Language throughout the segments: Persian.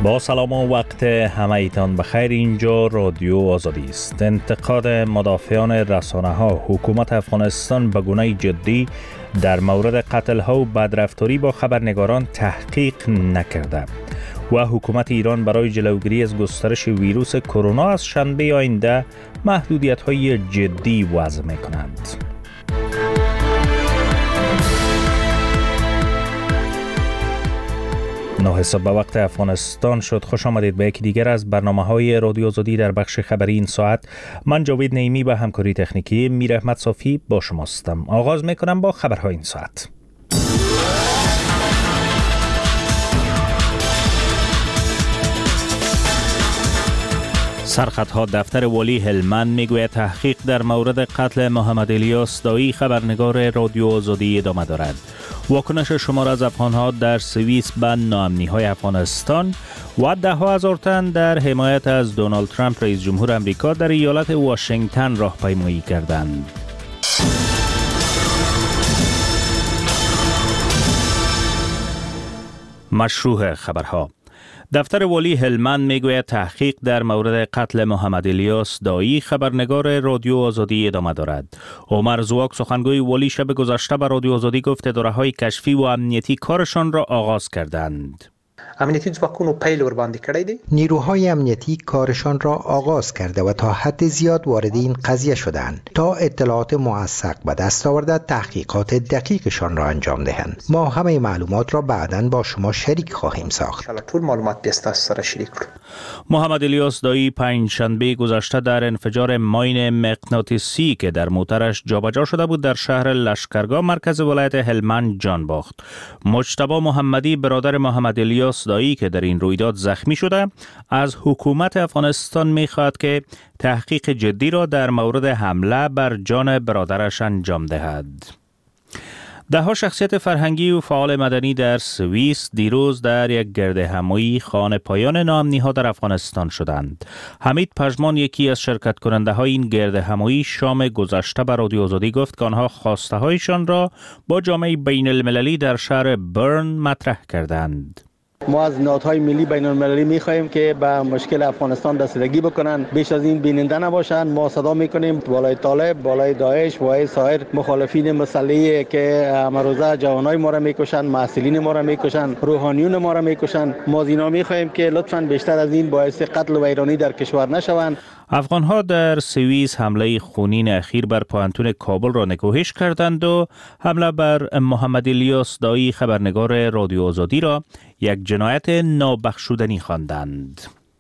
با سلام و وقت همه ایتان بخیر. اینجا رادیو آزادی است. انتقاد مدافعان رسانه ها حکومت افغانستان به گونه جدی در مورد قتل ها و بدرفتاری با خبرنگاران تحقیق نکرده و حکومت ایران برای جلوگیری از گسترش ویروس کرونا از شنبه آینده محدودیت های جدی وضع می کنند. 9 صبح به وقت افغانستان شد. خوش آمدید به یکی دیگر از برنامه‌های رادیو آزادی در بخش خبری این ساعت. من جاوید نعیمی به همکاری تکنیکی میر احمد صافی با شماستم. آغاز می‌کنم با خبرهای این ساعت. سرخطها دفتر والی هلمند میگوید تحقیق در مورد قتل محمد الیاس دایی خبرنگار رادیو آزادی ادامه دارد. واکنش شمار از افغانها در سوئیس به ناامنی‌های افغانستان و 10,000 تن در حمایت از دونالد ترامپ رئیس جمهور آمریکا در ایالت واشنگتن راهپیمایی کردند. مشروع خبرها. دفتر والی هلمند میگوید تحقیق در مورد قتل محمد الیاس دایی خبرنگار رادیو آزادی ادامه دارد. عمر زواک سخنگوی والی شب گذشته به رادیو آزادی گفت اداره‌های کشفی و امنیتی کارشان را آغاز کردند. امنیتی ځواکونو پیل ورباندې کړی دی. نیروهای امنیتی کارشان را آغاز کرده و تا حد زیاد وارد این قضیه شدند تا اطلاعات موثق به دست آورده تحقیقات دقیقشان را انجام دهند. ما همه معلومات را بعداً با شما شریک خواهیم ساخت. ټول معلومات به تاسو سره شریک کړو. محمد الیاس دایی پنجشنبه گذشته در انفجار ماین مغناطیسی که در موترش جابجا شده بود در شهر لشکرگاه مرکز ولایت هلمند جان باخت. مجتبی محمدی برادر محمد الیاس دایی که در این رویداد زخمی شده از حکومت افغانستان می‌خواهد که تحقیق جدی را در مورد حمله بر جان برادرش انجام دهد. ده‌ها شخصیت فرهنگی و فعال مدنی در سوئیس دیروز در یک گردهمایی خوان پایان ناامنی‌ها در افغانستان شدند. حمید پژمان یکی از شرکت کننده‌های این گردهمایی شام گذشته به رادیو آزادی گفت که آنها خواسته‌هایشان را با جامعه بین‌المللی در شهر برن مطرح کردند. ما از نهادهای ملی بین المللی می‌خواهیم که به مشکل افغانستان رسیدگی بکنن، بیش از این بیننده نباشند. ما صدا می‌کنیم بالای طالب، بالای داعش و سایر مخالفین مسلحی که امروزه جوانای ما را می‌کشند، محصلین ما را می‌کشند، روحانیون ما را می‌کشند. ما از اینا می‌خواهیم که لطفاً بیشتر از این باعث قتل و ویرانی در کشور نشوند. افغانها در سوئیس حمله خونین اخیر بر پوهنتون کابل را نکوهش کردند و حمله بر محمد الیاس دایی خبرنگار رادیو آزادی را یک جنایت نابخشودنی خواندند.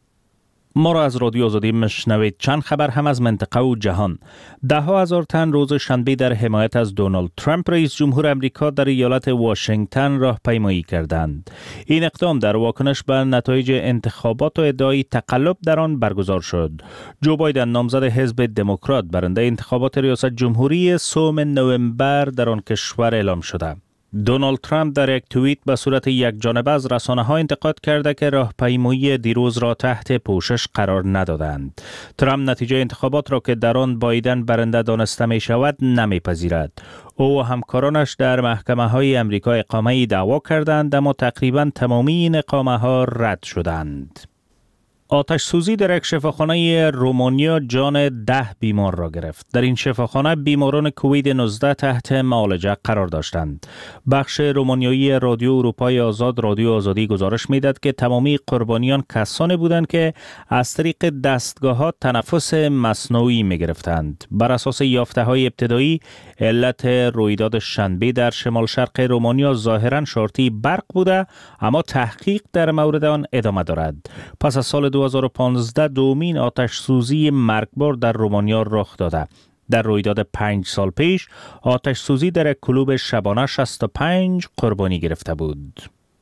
ما را از رادیو آزادی مشنوید. چند خبر هم از منطقه و جهان. 10,000 تن روز شنبه در حمایت از دونالد ترامپ رئیس جمهور آمریکا در ایالت واشنگتن راهپیمایی کردند. این اقدام در واکنش به نتایج انتخابات و ادعای تقلب در آن برگزار شد. جو بایدن نامزد حزب دموکرات برنده انتخابات ریاست جمهوری سوم نوامبر در آن کشور اعلام شده. دونالد ترامپ در یک توییت به صورت یک جانبه از رسانه‌ها انتقاد کرده که راهپیمایی دیروز را تحت پوشش قرار ندادند. ترامپ نتیجه انتخابات را که در آن بایدن برنده دانسته می شود نمیپذیرد. او و همکارانش در محکمه‌های آمریکا اقامه دعوا کردند اما تقریباً تمامی این اقامه‌ها رد شدند. آتش سوزی در یک شفاخانه رومانیا جان 10 بیمار را گرفت. در این شفاخانه بیماران کووید 19 تحت معالجه قرار داشتند. بخش رومانیایی رادیو اروپای آزاد رادیو آزادی گزارش می‌داد که تمامی قربانیان کسانی بودند که از طریق دستگاه‌ها تنفس مصنوعی می‌گرفتند. بر اساس یافته‌های ابتدایی علت رویداد شنبه در شمال شرق رومانیا ظاهراً شارتی برق بوده اما تحقیق در مورد آن ادامه دارد. پس از سال 2015 دومین آتش سوزی مرگبار در رومانیا رخ داده. در رویداد 5 سال پیش آتش سوزی در یک کلوب شبانه 65 قربانی گرفته بود.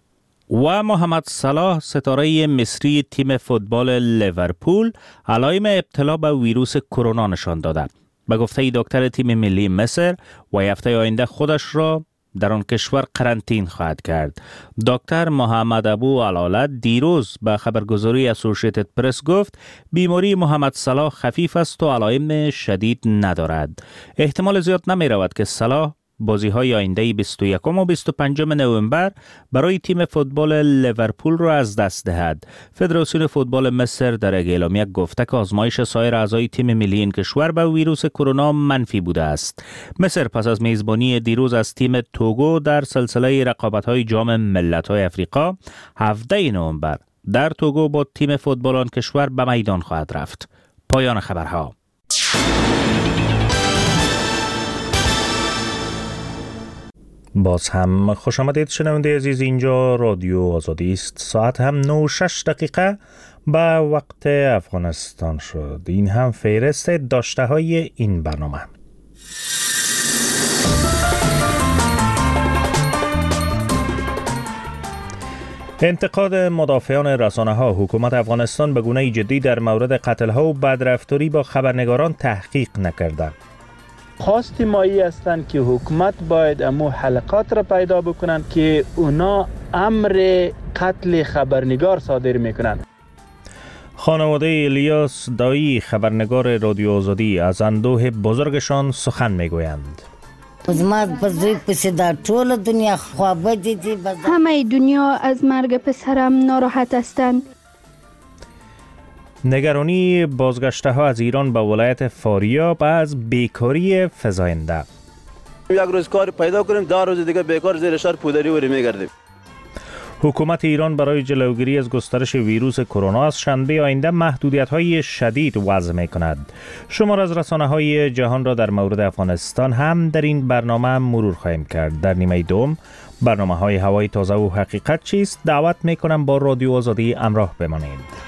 و محمد صلاح ستاره مصری تیم فوتبال لیورپول علائم ابتلا به ویروس کرونا نشان داده. به گفته دکتر تیم ملی مصر و هفته آینده خودش را در آن کشور قرنطین خواهد کرد. دکتر محمد ابو علالت دیروز به خبرگزاری اسوسییتد پرس گفت بیماری محمد صلاح خفیف است و علائم شدید ندارد. احتمال زیاد نمی رود که صلاح بازی‌های آینده 21 و 25 نوامبر برای تیم فوتبال لیورپول را از دست دهد. فدراسیون فوتبال مصر در اعلامیه گفته که آزمایش سایر اعضای تیم ملی این کشور به ویروس کرونا منفی بوده است. مصر پس از میزبانی دیروز از تیم توگو در سلسله رقابت‌های جام ملت‌های آفریقا 17 نوامبر در توگو با تیم فوتبال آن کشور به میدان خواهد رفت. پایان خبرها. باز هم خوش آمدید شنونده عزیز، اینجا رادیو آزادی است. ساعت هم 9:06 به وقت افغانستان شد. این هم فهرست داشته های این برنامه. انتقاد مدافعان رسانه‌ها حکومت افغانستان به گونه جدی در مورد قتل‌ها و بدرفتاری با خبرنگاران تحقیق نکرده. خواست مایی هستند که حکومت باید امو حلقات را پیدا بکنند که اونا امر قتل خبرنگار صادر میکنند. خانواده الیاس دایی خبرنگار رادیو آزادی از اندوه بزرگشان سخن میگویند. همه دنیا از مرگ پسرم ناراحت هستند. نگرانی بازگشته ها از ایران به ولایت فاریاب از بیکاری فزاینده. یک روز کار پیدا کنیم، 10 روز دیگه بیکار زیر شهر پودری وری میگردیم. حکومت ایران برای جلوگیری از گسترش ویروس کرونا از شنبه آینده محدودیت‌های شدید وضع می‌کند. شمار از رسانه‌های جهان را در مورد افغانستان هم در این برنامه مرور خواهیم کرد. در نیمه دوم برنامه‌های هوای تازه و حقیقت چیست دعوت می‌کنم با رادیو آزادی همراه بمانید.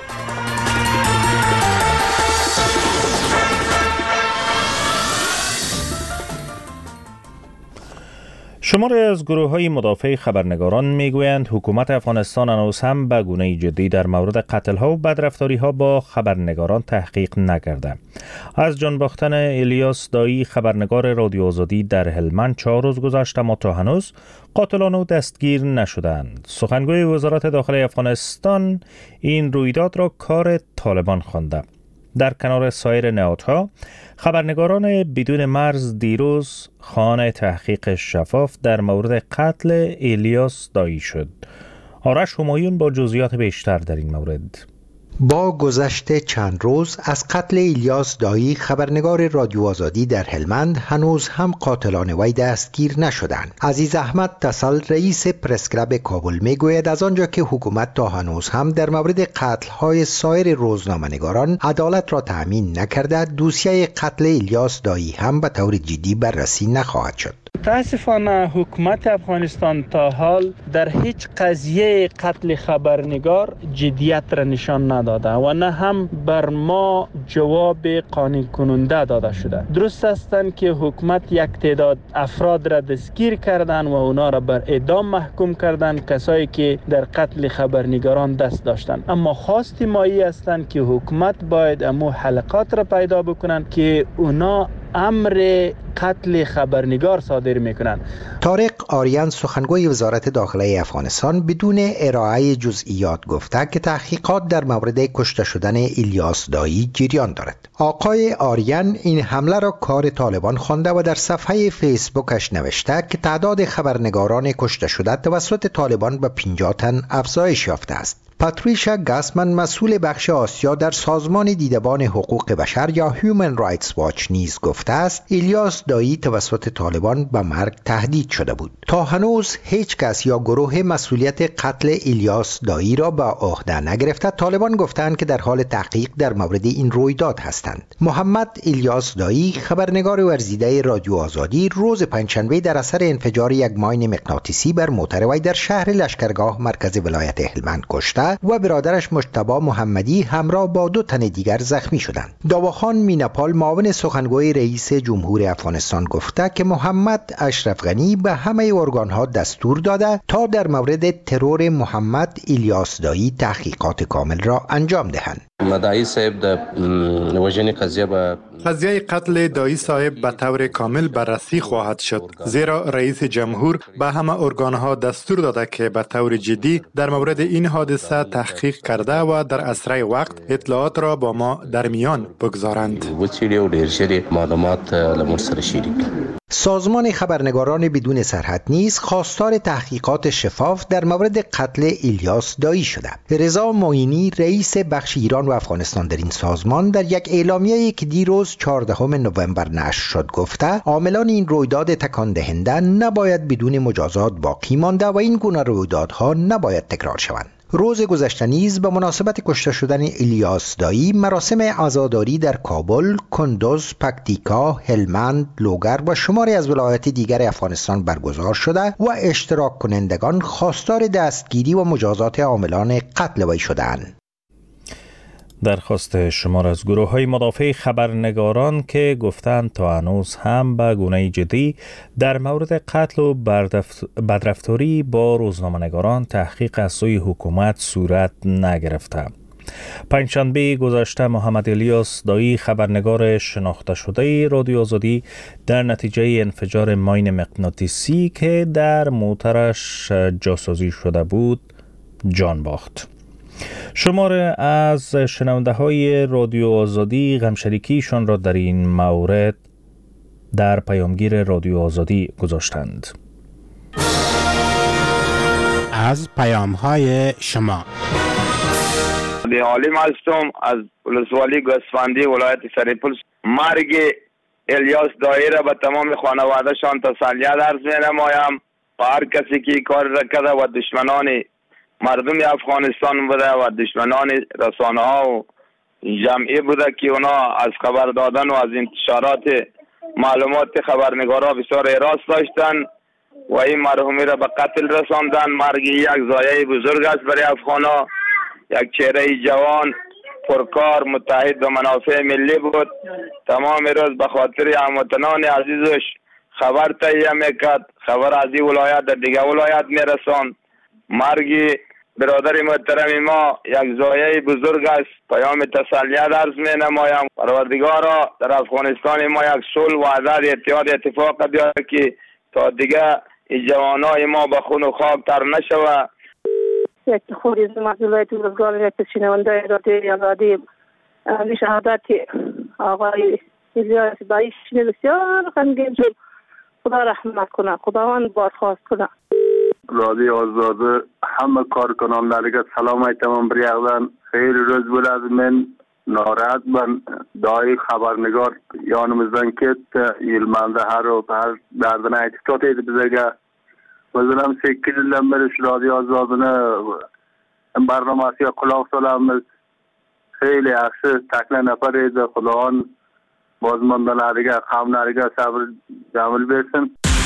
شماری از گروه‌های مدافع خبرنگاران میگویند حکومت افغانستان هنوز هم به گونه جدی در مورد قتل‌ها و بدرفتاری‌ها با خبرنگاران تحقیق نکرده. از جان باختن الیاس دایی خبرنگار رادیو آزادی در هلمند 4 روز گذشته اما تا هنوز قاتلان او دستگیر نشدند. سخنگوی وزارت داخلی افغانستان این رویداد را کار طالبان خوانده. در کنار سایر نهادها خبرنگاران بدون مرز دیروز خواهان تحقیق شفاف در مورد قتل الیاس دایی شد. آرش همایون با جزئیات بیشتر در این مورد. با گذشت چند روز از قتل الیاس دایی خبرنگار رادیو آزادی در هلمند هنوز هم قاتلان وی دستگیر نشدند. عزیز احمد تسل رئیس پرس کلاب کابل میگوید از آنجا که حکومت تا هنوز هم در مورد قتل‌های سایر روزنامه‌نگاران عدالت را تأمین نکرده، دوسیه قتل الیاس دایی هم به طور جدی بررسی نخواهد شد. متاسفانه حکومت افغانستان تا حال در هیچ قضیه قتل خبرنگار جدیت را نشان نداده و نه هم بر ما جواب قانع کننده داده شده. درست است که حکومت یک تعداد افراد را دستگیر کردند و اونا را بر اعدام محکوم کردند، کسایی که در قتل خبرنگاران دست داشتند. اما خواست مایی هستند که حکومت باید امو حلقات را پیدا بکنند که اونا امر قتل خبرنگار صادر میکنند. طارق آریان سخنگوی وزارت داخلی افغانستان بدون ارائه جزئیات گفته که تحقیقات در مورد کشته شدن الیاس دایی جریان دارد. آقای آریان این حمله را کار طالبان خوانده و در صفحه فیسبوکش نوشته که تعداد خبرنگاران کشته شده توسط طالبان به 50 تن افزایش یافته است. پاتریشا گاسمن مسئول بخش آسیا در سازمان دیدبان حقوق بشر یا هیومن رایتس واچ نیز گفته است الیاس دایی توسط طالبان به مرگ تهدید شده بود. تا هنوز هیچ کس یا گروه مسئولیت قتل الیاس دایی را به عهده نگرفته. طالبان گفتند که در حال تحقیق در مورد این رویداد هستند. محمد الیاس دایی خبرنگار ورزیده رادیو آزادی روز پنجشنبه در اثر انفجار یک ماین مغناطیسی بر موتر وی در شهر لشکرگاه مرکز ولایت هلمند کشته و برادرش مجتبی محمدی همراه با 2 تن دیگر زخمی شدند. داواخان میناپال معاون سخنگوی رئیس جمهور افغانستان گفته که محمد اشرف غنی به همه ارگانها دستور داده تا در مورد ترور محمد الیاس دایی تحقیقات کامل را انجام دهند. مدعی صاحب د وژنې قضیه قتل دایی صاحب به طور کامل بررسی خواهد شد، زیرا رئیس جمهور به همه ارگانها دستور داده که به طور جدی در مورد این حادثه تحقیق کرده و در اسرع وقت اطلاعات را با ما در میان بگذارند. سازمان خبرنگاران بدون سرحد نیز خواستار تحقیقات شفاف در مورد قتل الیاس دایی شده. رضا معینی رئیس بخش ایران و افغانستان در این سازمان در یک اعلامیه‌ای که دیروز 14 نوامبر نشر شد گفته عاملان این رویداد تکان دهنده نباید بدون مجازات باقی مانده و این گونه رویدادها نباید تکرار شوند. روز گذشته نیز به مناسبت کشته شدن الیاس دایی مراسم عزاداری در کابل، کندوز، پکتیکا، هلمند، لوگر و شماری از ولایات دیگر افغانستان برگزار شده و اشتراک کنندگان خواستار دستگیری و مجازات عاملان قتل وی شدند. درخواست شمار از گروه‌های مدافع خبرنگاران که گفتند تا هنوز هم به گونه جدی در مورد قتل و بدرفتاری با روزنامه‌نگاران تحقیق از سوی حکومت صورت نگرفته. پنجشنبه گذشته محمد الیاس دایی خبرنگار شناخته شده رادیو آزادی در نتیجه انفجار ماین مغناطیسی که در موترش جاسازی شده بود جان باخت. شمار از شنونده های رادیو آزادی غمشریکیشان را در این مورد در پیامگیر رادیو آزادی گذاشتند. از پیام های شما عالم هستم از ولسوالی گوسفندی ولایت سرپل. مرگ الیاس دایی را به تمام خانواده شان تسلیت عرض می‌نمایم و هر کسی که کار را کرده و دشمنان مردم افغانستان بوده و دشمنان رسانه ها و جمعی بوده که اونا از خبر دادن و از انتشارات معلومات خبرنگارا بسیار احراز داشتن و این مرحومی را به قتل رساندن. مرگ یک ضایعه بزرگ است برای افغانا. یک چهره جوان پرکار متحد به منافع ملی بود. تمام روز به خاطر هموطنان عزیزش خبر تهیه میکرد، خبر از این ولایت در دیگه ولایت میرساند. مرگ برادر محترم ما یک ضایعه بزرگ است. پیام تسلیت عرض می نمایم. پروردگارا در افغانستان ما یک صلح و وحدت اتحاد اتفاق بیاره که تا دیگه این جوانای ما به خون و خاک تر نشوه. یک خوری از ولایت روزگار یک شنونده رادیو آزادی شهادت آقای الیاس دایی بسیار غمگین شد. خدا رحمت کنه، خداوند بازخواست کنه. رادیو آزاده همه کارکنانلariga salom aytaman bir yoqdan. Xeyli ro'z bo'ladi men norohat man. Doi xabarnigor yonimizdan ketdi. Yilmanda har dardini aytib totaydi bizga. O'zim ham 8 yildan beri shu Rodiyo Ozodini barnomasiga quloq solamiz. Xeyli yaxshi takla nafar edi. Xudoon bozmondanlariga, qavmlariga sabr jamil bersin.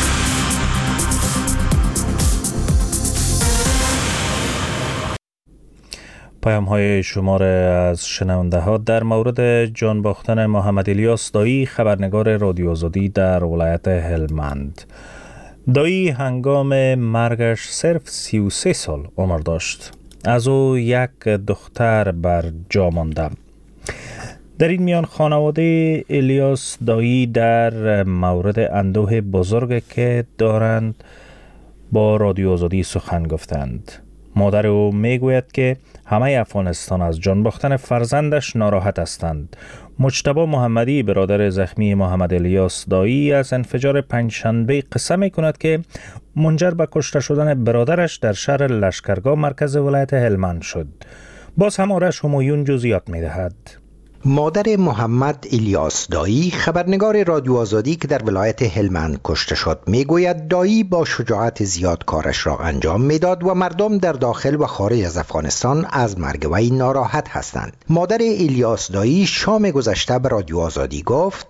پیام های شمار از شنونده ها در مورد جان باختن محمد الیاس دایی خبرنگار رادیو آزادی در ولایت هلمند. دایی هنگام مرگش صرف 33 سال عمر داشت. از او یک دختر بر جا مانده. در این میان خانواده الیاس دایی در مورد اندوه بزرگ که دارند با رادیو آزادی سخن گفتند. مادر او میگوید که همه افغانستان از جان باختن فرزندش ناراحت هستند. مجتبی محمدی برادر زخمی محمد الیاس دایی از انفجار پنجشنبه قصه می کند که منجر به کشته شدن برادرش در شهر لشکرگاه مرکز ولایت هلمند شد. باز هم آرش همایون جزئیات می دهد. مادر محمد الیاس دایی خبرنگار رادیو آزادی که در ولایت هلمند کشته شد میگوید دایی با شجاعت زیاد کارش را انجام میداد و مردم در داخل و خارج از افغانستان از مرگ وی ناراحت هستند. مادر الیاس دایی شام گذشته به رادیو آزادی گفت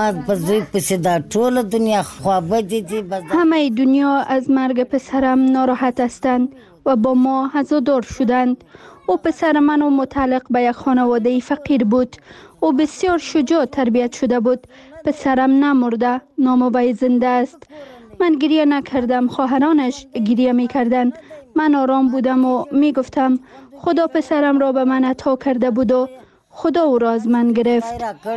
همه دنیا از مرگ پسرم ناراحت هستند و با ما عزادار شدند. او پسر من و متعلق به یک خانواده فقیر بود. او بسیار شجاع تربیت شده بود. پسرم نمرده، نام وی زنده است. من گریه نکردم، خواهرانش گریه می کردند. من آرام بودم و می گفتم خدا پسرم را به من عطا کرده بود و خدا او را از من گرفت.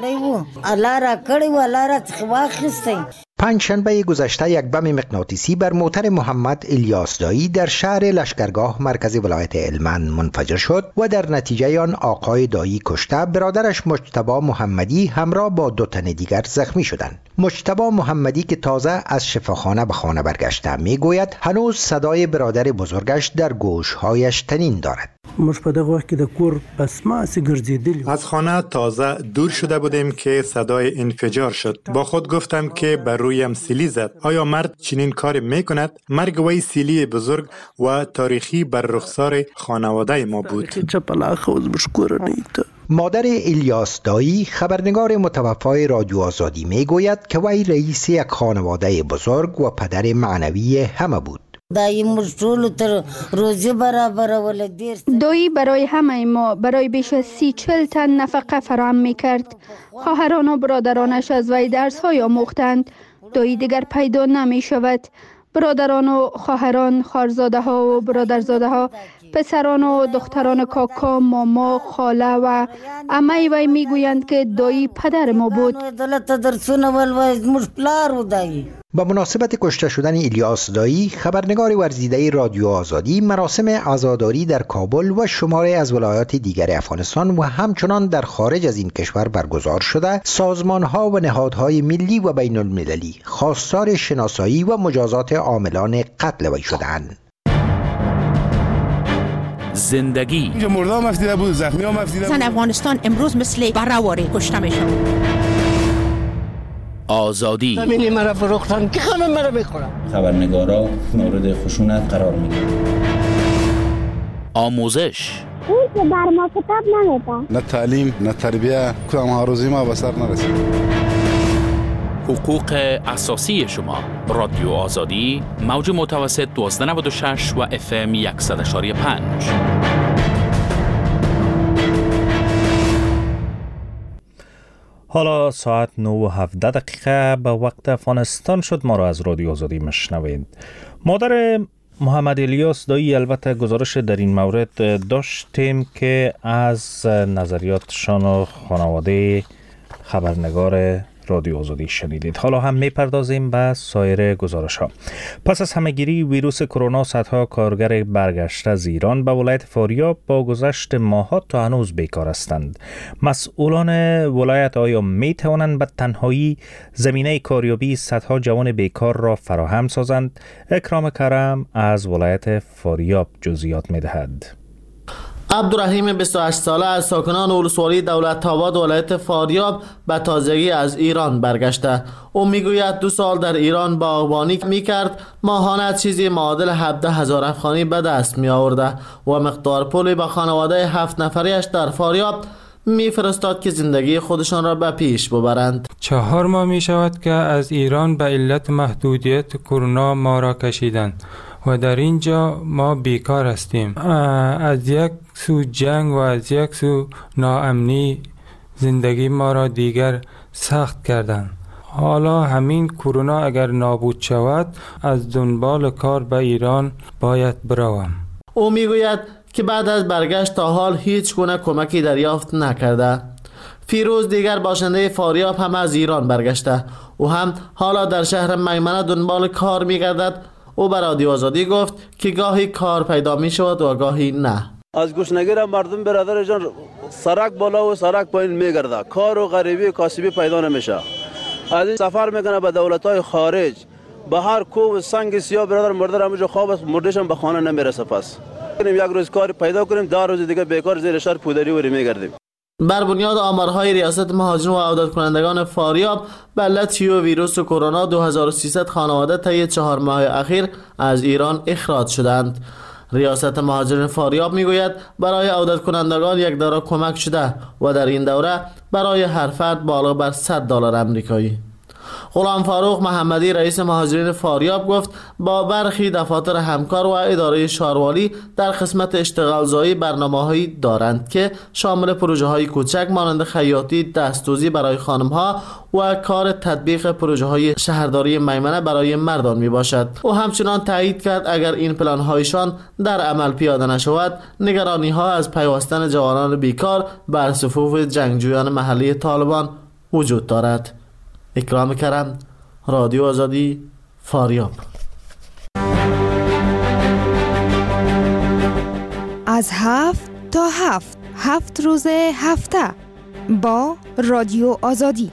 پنجشنبه گذشته یک بم مغناطیسی بر موتر محمد الیاس دایی در شهر لشکرگاه مرکز ولایت هلمند منفجر شد و در نتیجه آن آقای دایی کشته، برادرش مجتبی محمدی همراه با 2 تن دیگر زخمی شدند. مجتبی محمدی که تازه از شفاخانه به خانه برگشته میگوید هنوز صدای برادر بزرگش در گوشهایش طنین دارد. از خانه تازه دور شده بودیم که صدای انفجار شد. با خود گفتم که بر رویم سیلی زد. آیا مرد چنین کار میکند؟ مرگ وی سیلی بزرگ و تاریخی بر رخسار خانواده ما بود. مادر الیاس دایی خبرنگار متوفای رادیو آزادی میگوید که وی رئیس یک خانواده بزرگ و پدر معنوی همه بود. دایی برای همه ما برای بیش از 30-40 تن نفقه فراهم می کرد. خواهران و برادرانش از وی درس های آموختند. دایی دیگر پیدا نمی شود. برادران و خواهران، خواهرزاده ها و برادرزاده ها، پسران و دختران کاکا، ماما، خاله و عمه وی می گویند که دایی پدر ما بود. با مناسبت کشته شدن الیاس دایی، خبرنگار ورزیده رادیو آزادی مراسم عزاداری در کابل و شماری از ولایات دیگر افغانستان و همچنان در خارج از این کشور برگزار شده، سازمان‌ها و نهادهای ملی و بین المللی خواستار شناسایی و مجازات عاملان قتل وی شدند. زندگی اینجا مردم مفتیده بود، زخمی ها مفتیده بود. افغانستان امروز مثل برآوری کشته میشد. آزادی زمینی مرا فروختن که همه مرا میخورن. خبرنگارا مورد خشونت قرار میگیرن. آموزش اون که بر ما کتاب نمیده. نه تعلیم نه تربیه، کدام هاروزی ما به سر نرسید. حقوق اساسی شما. رادیو آزادی، موج متوسط 1296 و FM 100.5. حالا ساعت 9:17 به وقت افغانستان شد. ما را از رادیو آزادی مشنوید. مادر محمد الیاس دایی البته گزارش در این مورد داشتیم که از نظریاتشان و خانواده خبرنگار رادیو آزادی شنیدید. حالا هم میپردازیم به سایر گزارش ها. پس از همهگیری ویروس کرونا، صدها کارگر برگشته از ایران به ولایت فاریاب با گذشت ماهات تا هنوز بیکار هستند. مسئولان ولایت آیا می توانند به تنهایی زمینه کاریابی صدها جوان بیکار را فراهم سازند؟ اکرام کرم از ولایت فاریاب جزئیات می دهد. عبدالرحیم 28 ساله از ساکنان ولسوالی دولت‌آباد ولایت فاریاب به تازگی از ایران برگشته. او میگوید 2 سال در ایران باغبانی میکرد، ماهانه چیزی معادل 17,000 افغانی به دست می آورده و مقدار پولی به خانواده 7 نفریش در فاریاب میفرستاد که زندگی خودشان را به پیش ببرند. 4 ماه می شود که از ایران به علت محدودیت کرونا ما را کشیدند و در اینجا ما بیکار هستیم. از یک سو جنگ و از یک سو ناامنی زندگی ما را دیگر سخت کردند. حالا همین کرونا اگر نابود شود از دنبال کار به ایران باید بروم. او میگوید که بعد از برگشت تا حال هیچ گونه کمکی دریافت نکرده. فیروز دیگر باشنده فاریاب هم از ایران برگشته. او هم حالا در شهر میمنه دنبال کار میگردد. او به رادیو آزادی گفت که گاهی کار پیدا می شود و گاهی نه. از گوشنگیر مردم برادر جان سرک بالا و سرک پایین میگرده، کار و غریبی و کاسبی پیدا نمیشه. از این سفر میکنه به دولت‌های خارج، به هر کوه و سنگ سیاه برادر مرده همونجا خواب است، مردش هم به خانه نمیرسه. پس یک روز کار پیدا کنیم، 10 روز دیگه بیکار زیر شهر پودری وری میگردیم. بر بنیاد آمارهای ریاست مهاجرین و عودت کنندگان فاریاب به علت ویروس کرونا 2300 خانواده طی 4 ماه اخیر از ایران اخراج شدند. ریاست مهاجرین فاریاب میگوید برای عودت کنندگان یک دوره کمک شده و در این دوره برای هر فرد بالغ بر $100 آمریکایی. غلام فاروق محمدی رئیس مهاجرین فاریاب گفت با برخی دفاتر همکار و اداره شاروالی در قسمت اشتغالزایی برنامه‌هایی دارند که شامل پروژه‌های کوچک مانند خیاطی، دستدوزی برای خانم‌ها و کار تطبیق پروژه‌های شهرداری میمنه برای مردان میباشد. او همچنان تایید کرد اگر این پلان‌هایشان در عمل پیاده نشود، نگرانی‌ها از پیوستن جوانان بیکار بر صفوف جنگجویان محلی طالبان وجود دارد. اکرام کرم، رادیو آزادی، فاریاب. از 7 تا 7 روز هفته با رادیو آزادی.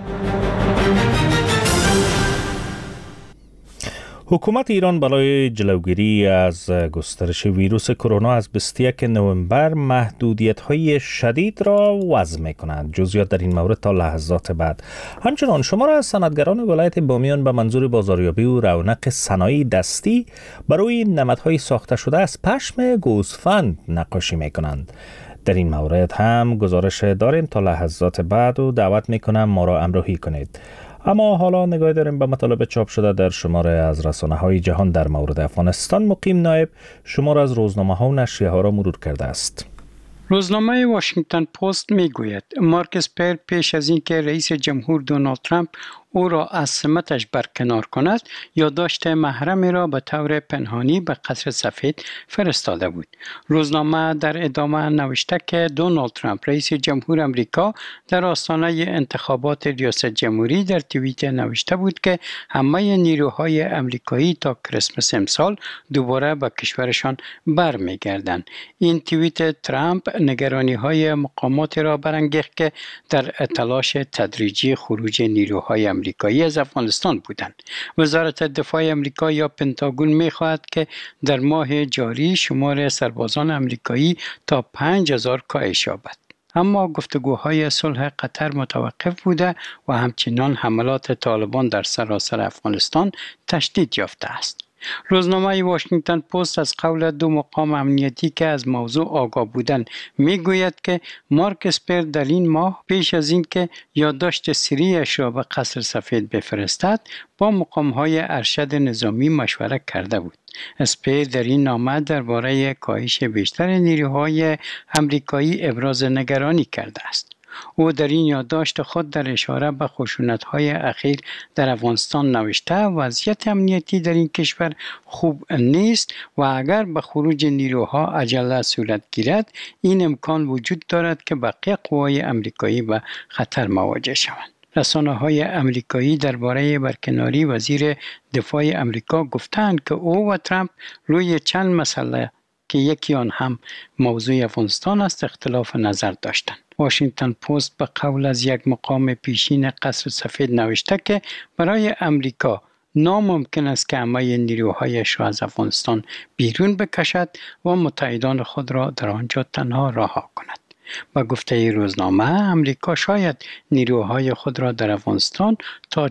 حکومت ایران برای جلوگیری از گسترش ویروس کرونا از 21 نوامبر محدودیت‌های شدید را وضع می‌کند. جزئیات در این مورد تا لحظات بعد. همچنان شمار از صنعتگران ولایت بامیان به منظور بازاریابی و رونق صنایع دستی برای نمدهای ساخته شده از پشم گوسفند نقاشی می‌کنند. در این مورد هم گزارش داریم تا لحظات بعد و دعوت می‌کنم ما را همراهی کنید. اما حالا نگاه داریم به مطالب چاپ شده در شماره از رسانه‌های جهان در مورد افغانستان. مقیم نایب شماره از روزنامه‌ها و نشریه‌ها را مرور کرده است. روزنامه واشنگتن پست میگوید مارک اسپر پیش از اینکه رئیس جمهور دونالد ترامپ او را از سمتش برکنار کند یادداشت محرمی را به طور پنهانی به قصر سفید فرستاده بود. روزنامه در ادامه نوشته که دونالد ترامپ رئیس جمهور امریکا در آستانه انتخابات ریاست جمهوری در توییت نوشته بود که همه نیروهای امریکایی تا کریسمس امسال دوباره به کشورشان برمیگردند. این توییت ترامپ نگرانی‌های مقامات را برانگیخت که در تلاش تدریجی خروج نیروهای امریکایی از افغانستان بودند. وزارت دفاع امریکا یا پنتاگون می‌خواهد که در ماه جاری شمار سربازان امریکایی تا 5000 کاهش یابد. اما گفتگوهای صلح قطر متوقف بوده و همچنان حملات طالبان در سراسر افغانستان تشدید یافته است. روزنامه واشنگتن پست از قول دو مقام امنیتی که از موضوع آگاه بودند میگوید که مارک اسپر در این ماه پیش از اینکه یادداشت سریش را به قصر سفید بفرستد با مقام‌های ارشد نظامی مشورت کرده بود. اسپر در این نامه درباره کاهش بیشتر نیروهای امریکایی ابراز نگرانی کرده است. او در این یادداشت خود در اشاره به خشونت‌های اخیر در افغانستان نوشته وضعیت امنیتی در این کشور خوب نیست و اگر به خروج نیروها عجله صورت گیرد این امکان وجود دارد که بقیه قوای امریکایی به خطر مواجه شوند. رسانه‌های امریکایی درباره برکناری وزیر دفاع امریکا گفتند که او و ترامپ روی چند مسئله که یکی آن هم موضوع افغانستان است اختلاف نظر داشتند. واشنگتن پست به قول از یک مقام پیشین قصر سفید نوشته که برای امریکا ناممکن است که همه نیروهایش را از افغانستان بیرون بکشد و متحدان خود را در آنجا تنها رها کند. با گفته روزنامه امریکا شاید نیروهای خود را در افغانستان تا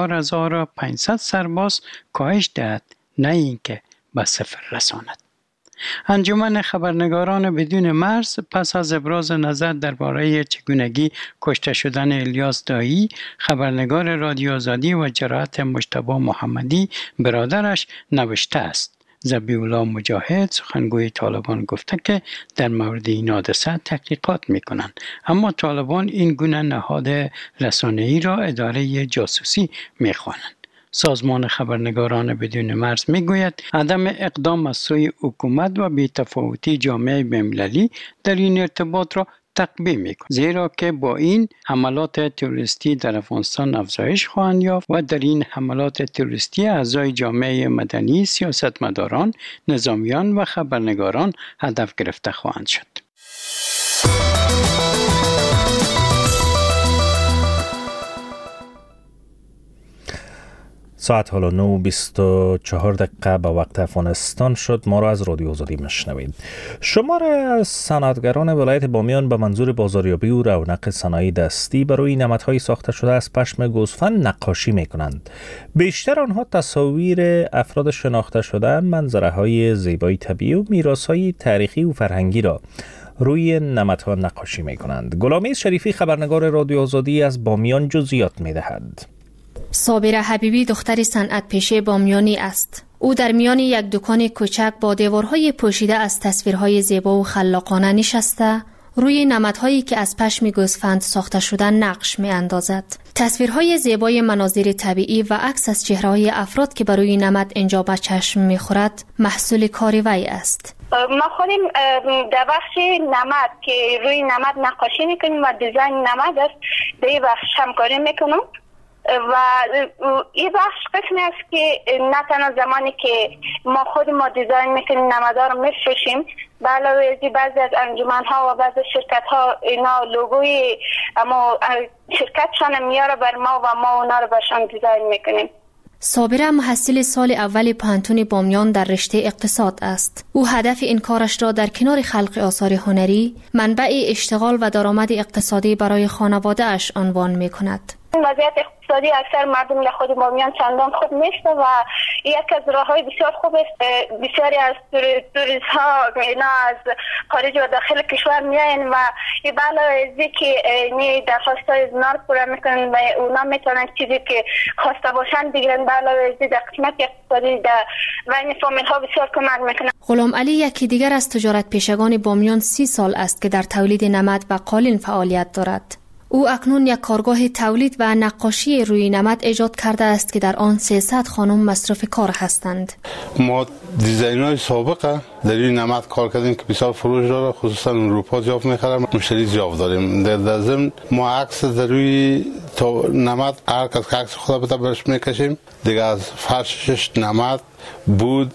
4500 سرباز کاهش دهد، نه اینکه به صفر رساند. انجمن خبرنگاران بدون مرز پس از ابراز نظر درباره چگونگی کشته شدن الیاس دایی، خبرنگار رادیو آزادی و جراحت مجتبی محمدی برادرش نوشته است. ذبیح‌الله مجاهد سخنگوی طالبان گفته که در مورد این حادثه تحقیقات می‌کنند، اما طالبان این گونه نهاد رسانه‌ای را اداره جاسوسی می‌خوانند. سازمان خبرنگاران بدون مرز میگوید عدم اقدام از سوی حکومت و بی‌تفاوتی جامعه بین‌المللی در این ارتباط را تقویه می‌کند، زیرا که با این حملات تروریستی در افغانستان افزایش خواهند یافت و در این حملات تروریستی اعضای جامعه مدنی، سیاستمداران، نظامیان و خبرنگاران هدف گرفته خواهند شد. ساعت حالا 9:24 به وقت افغانستان شد. ما را از رادیو آزادی مشنوید. شمار از صنعتگران ولایت بامیان به منظور بازاریابی و رونق صنایع دستی برای نمدهای ساخته شده از پشم گوسفند نقاشی می کنند. بیشتر آنها تصاویر افراد شناخته شده، منظره‌های زیبای طبیعی و میراث‌های تاریخی و فرهنگی را روی نمدها نقاشی می کنند. غلامی شریفی خبرنگار رادیو آزادی از بامیان جزئیات می دهد. صابره حبیبی دختر صنعت پیشه بامیانی است. او در میان یک دکان کوچک با دیوارهای پوشیده از تصویرهای زیبا و خلاقانه نشسته، روی نمدهایی که از پشم گوسفند ساخته شدن نقش می اندازد. تصویرهای زیبای مناظر طبیعی و عکس از چهره‌های افراد که بر روی نمد اینجا به چشم می خورد محصول کار وی است. ما خودم در بخش نمد که روی نمد نقاشی میکنیم و دیزاین نمد است، در این بخش همکاری میکنم و این بخش قسمی است که نه تنها زمانی که ما خود ما دیزاین میکنیم نمدها رو میفروشیم، به علاوه از بعضی از انجمن‌ها و بعضی شرکت ها اینا لوگوی اما شرکتشان میاره بر ما و ما اونا رو برشان دیزاین میکنیم. صابره محصل سال اول پانتون بامیان در رشته اقتصاد است. او هدف این کارش را در کنار خلق آثار هنری منبع اشتغال و درآمد اقتصادی برای خانواده اش عنوان میکند. وضعیت اقتصادی اکثر مردم لخود بامیان چندان خوب نیست و یک از راه‌های بسیار خوب است. بسیاری از توریست ها اینا از خارج و داخل کشور میاین و این علاوه از که نی درخواست‌های زنار پورا میکنن و اونا میتونن چیزی که خواسته باشن بگیرن. به علاوه از در قسمت اقتصادی در بین فامیل ها بسیار کمک میکنن. غلام علی یکی دیگر از تجارت پیشگان بامیان 30 سال است که در تولید نمد و قالین فعالیت دارد. او اکنون یک کارگاه تولید و نقاشی روی نمد ایجاد کرده است که در آن 300 خانم مصرف کار هستند. ما دیزاین‌های سابقه در روی نمد کار کردیم که بسیار فروش داره، خصوصا اروپا زیاد می‌خرن، مشتری زیاد داریم. در ضمن ما عکس در روی نمد هر کس که عکس خود بده برش میکشیم. دیگه از فرشش نمد بود،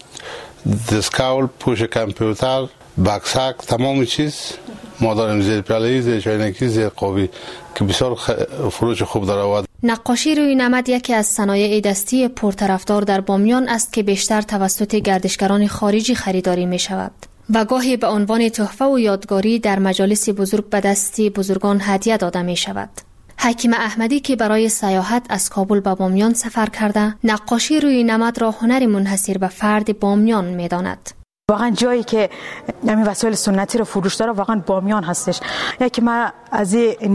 دسکاول، پوش کامپیوتر، بکسک، تمام چیز ما داریم. زیر پیاله‌ای، زیر چاینکی، زیر قابی که بسیار فروش خوب داره. نقاشی روی نمد یکی از صنایع دستی پرطرفدار در بامیان است که بیشتر توسط گردشگران خارجی خریداری می شود و گاهی به عنوان تحفه و یادگاری در مجالس بزرگ به دستی بزرگان هدیه داده می شود. حکیم احمدی که برای سیاحت از کابل به بامیان سفر کرده، نقاشی روی نمد را هنر منحصر به فرد بامیان می داند. واقعا جایی که همین وسایل سنتی رو فروش داره واقعا بامیان هستش. یکی من از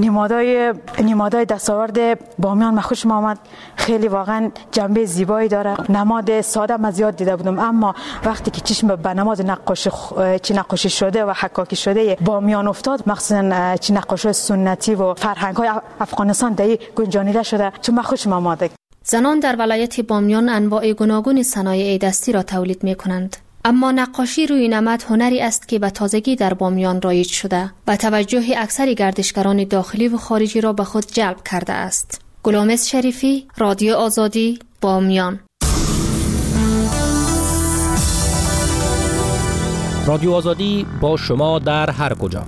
نمادهای دستاورد بامیان خوشم آمد. خیلی واقعا جنبه زیبایی داره. نماد ساده من زیاد دیده بودم، اما وقتی که چشم به نماد نقاشی شده و حکاکی شده بامیان افتاد، مخصوصا چه نقاشی سنتی و فرهنگ‌های افغانستان در گنجانیده شده، چون من خوشم آمد. زنان در ولایت بامیان انواع گوناگون صنایع دستی را تولید می‌کنند. اما نقاشی روی نمد هنری است که به تازگی در بامیان رایج شده و توجه اکثر گردشگران داخلی و خارجی را به خود جلب کرده است. گلامز شریفی، رادیو آزادی، بامیان. رادیو آزادی با شما در هر کجا.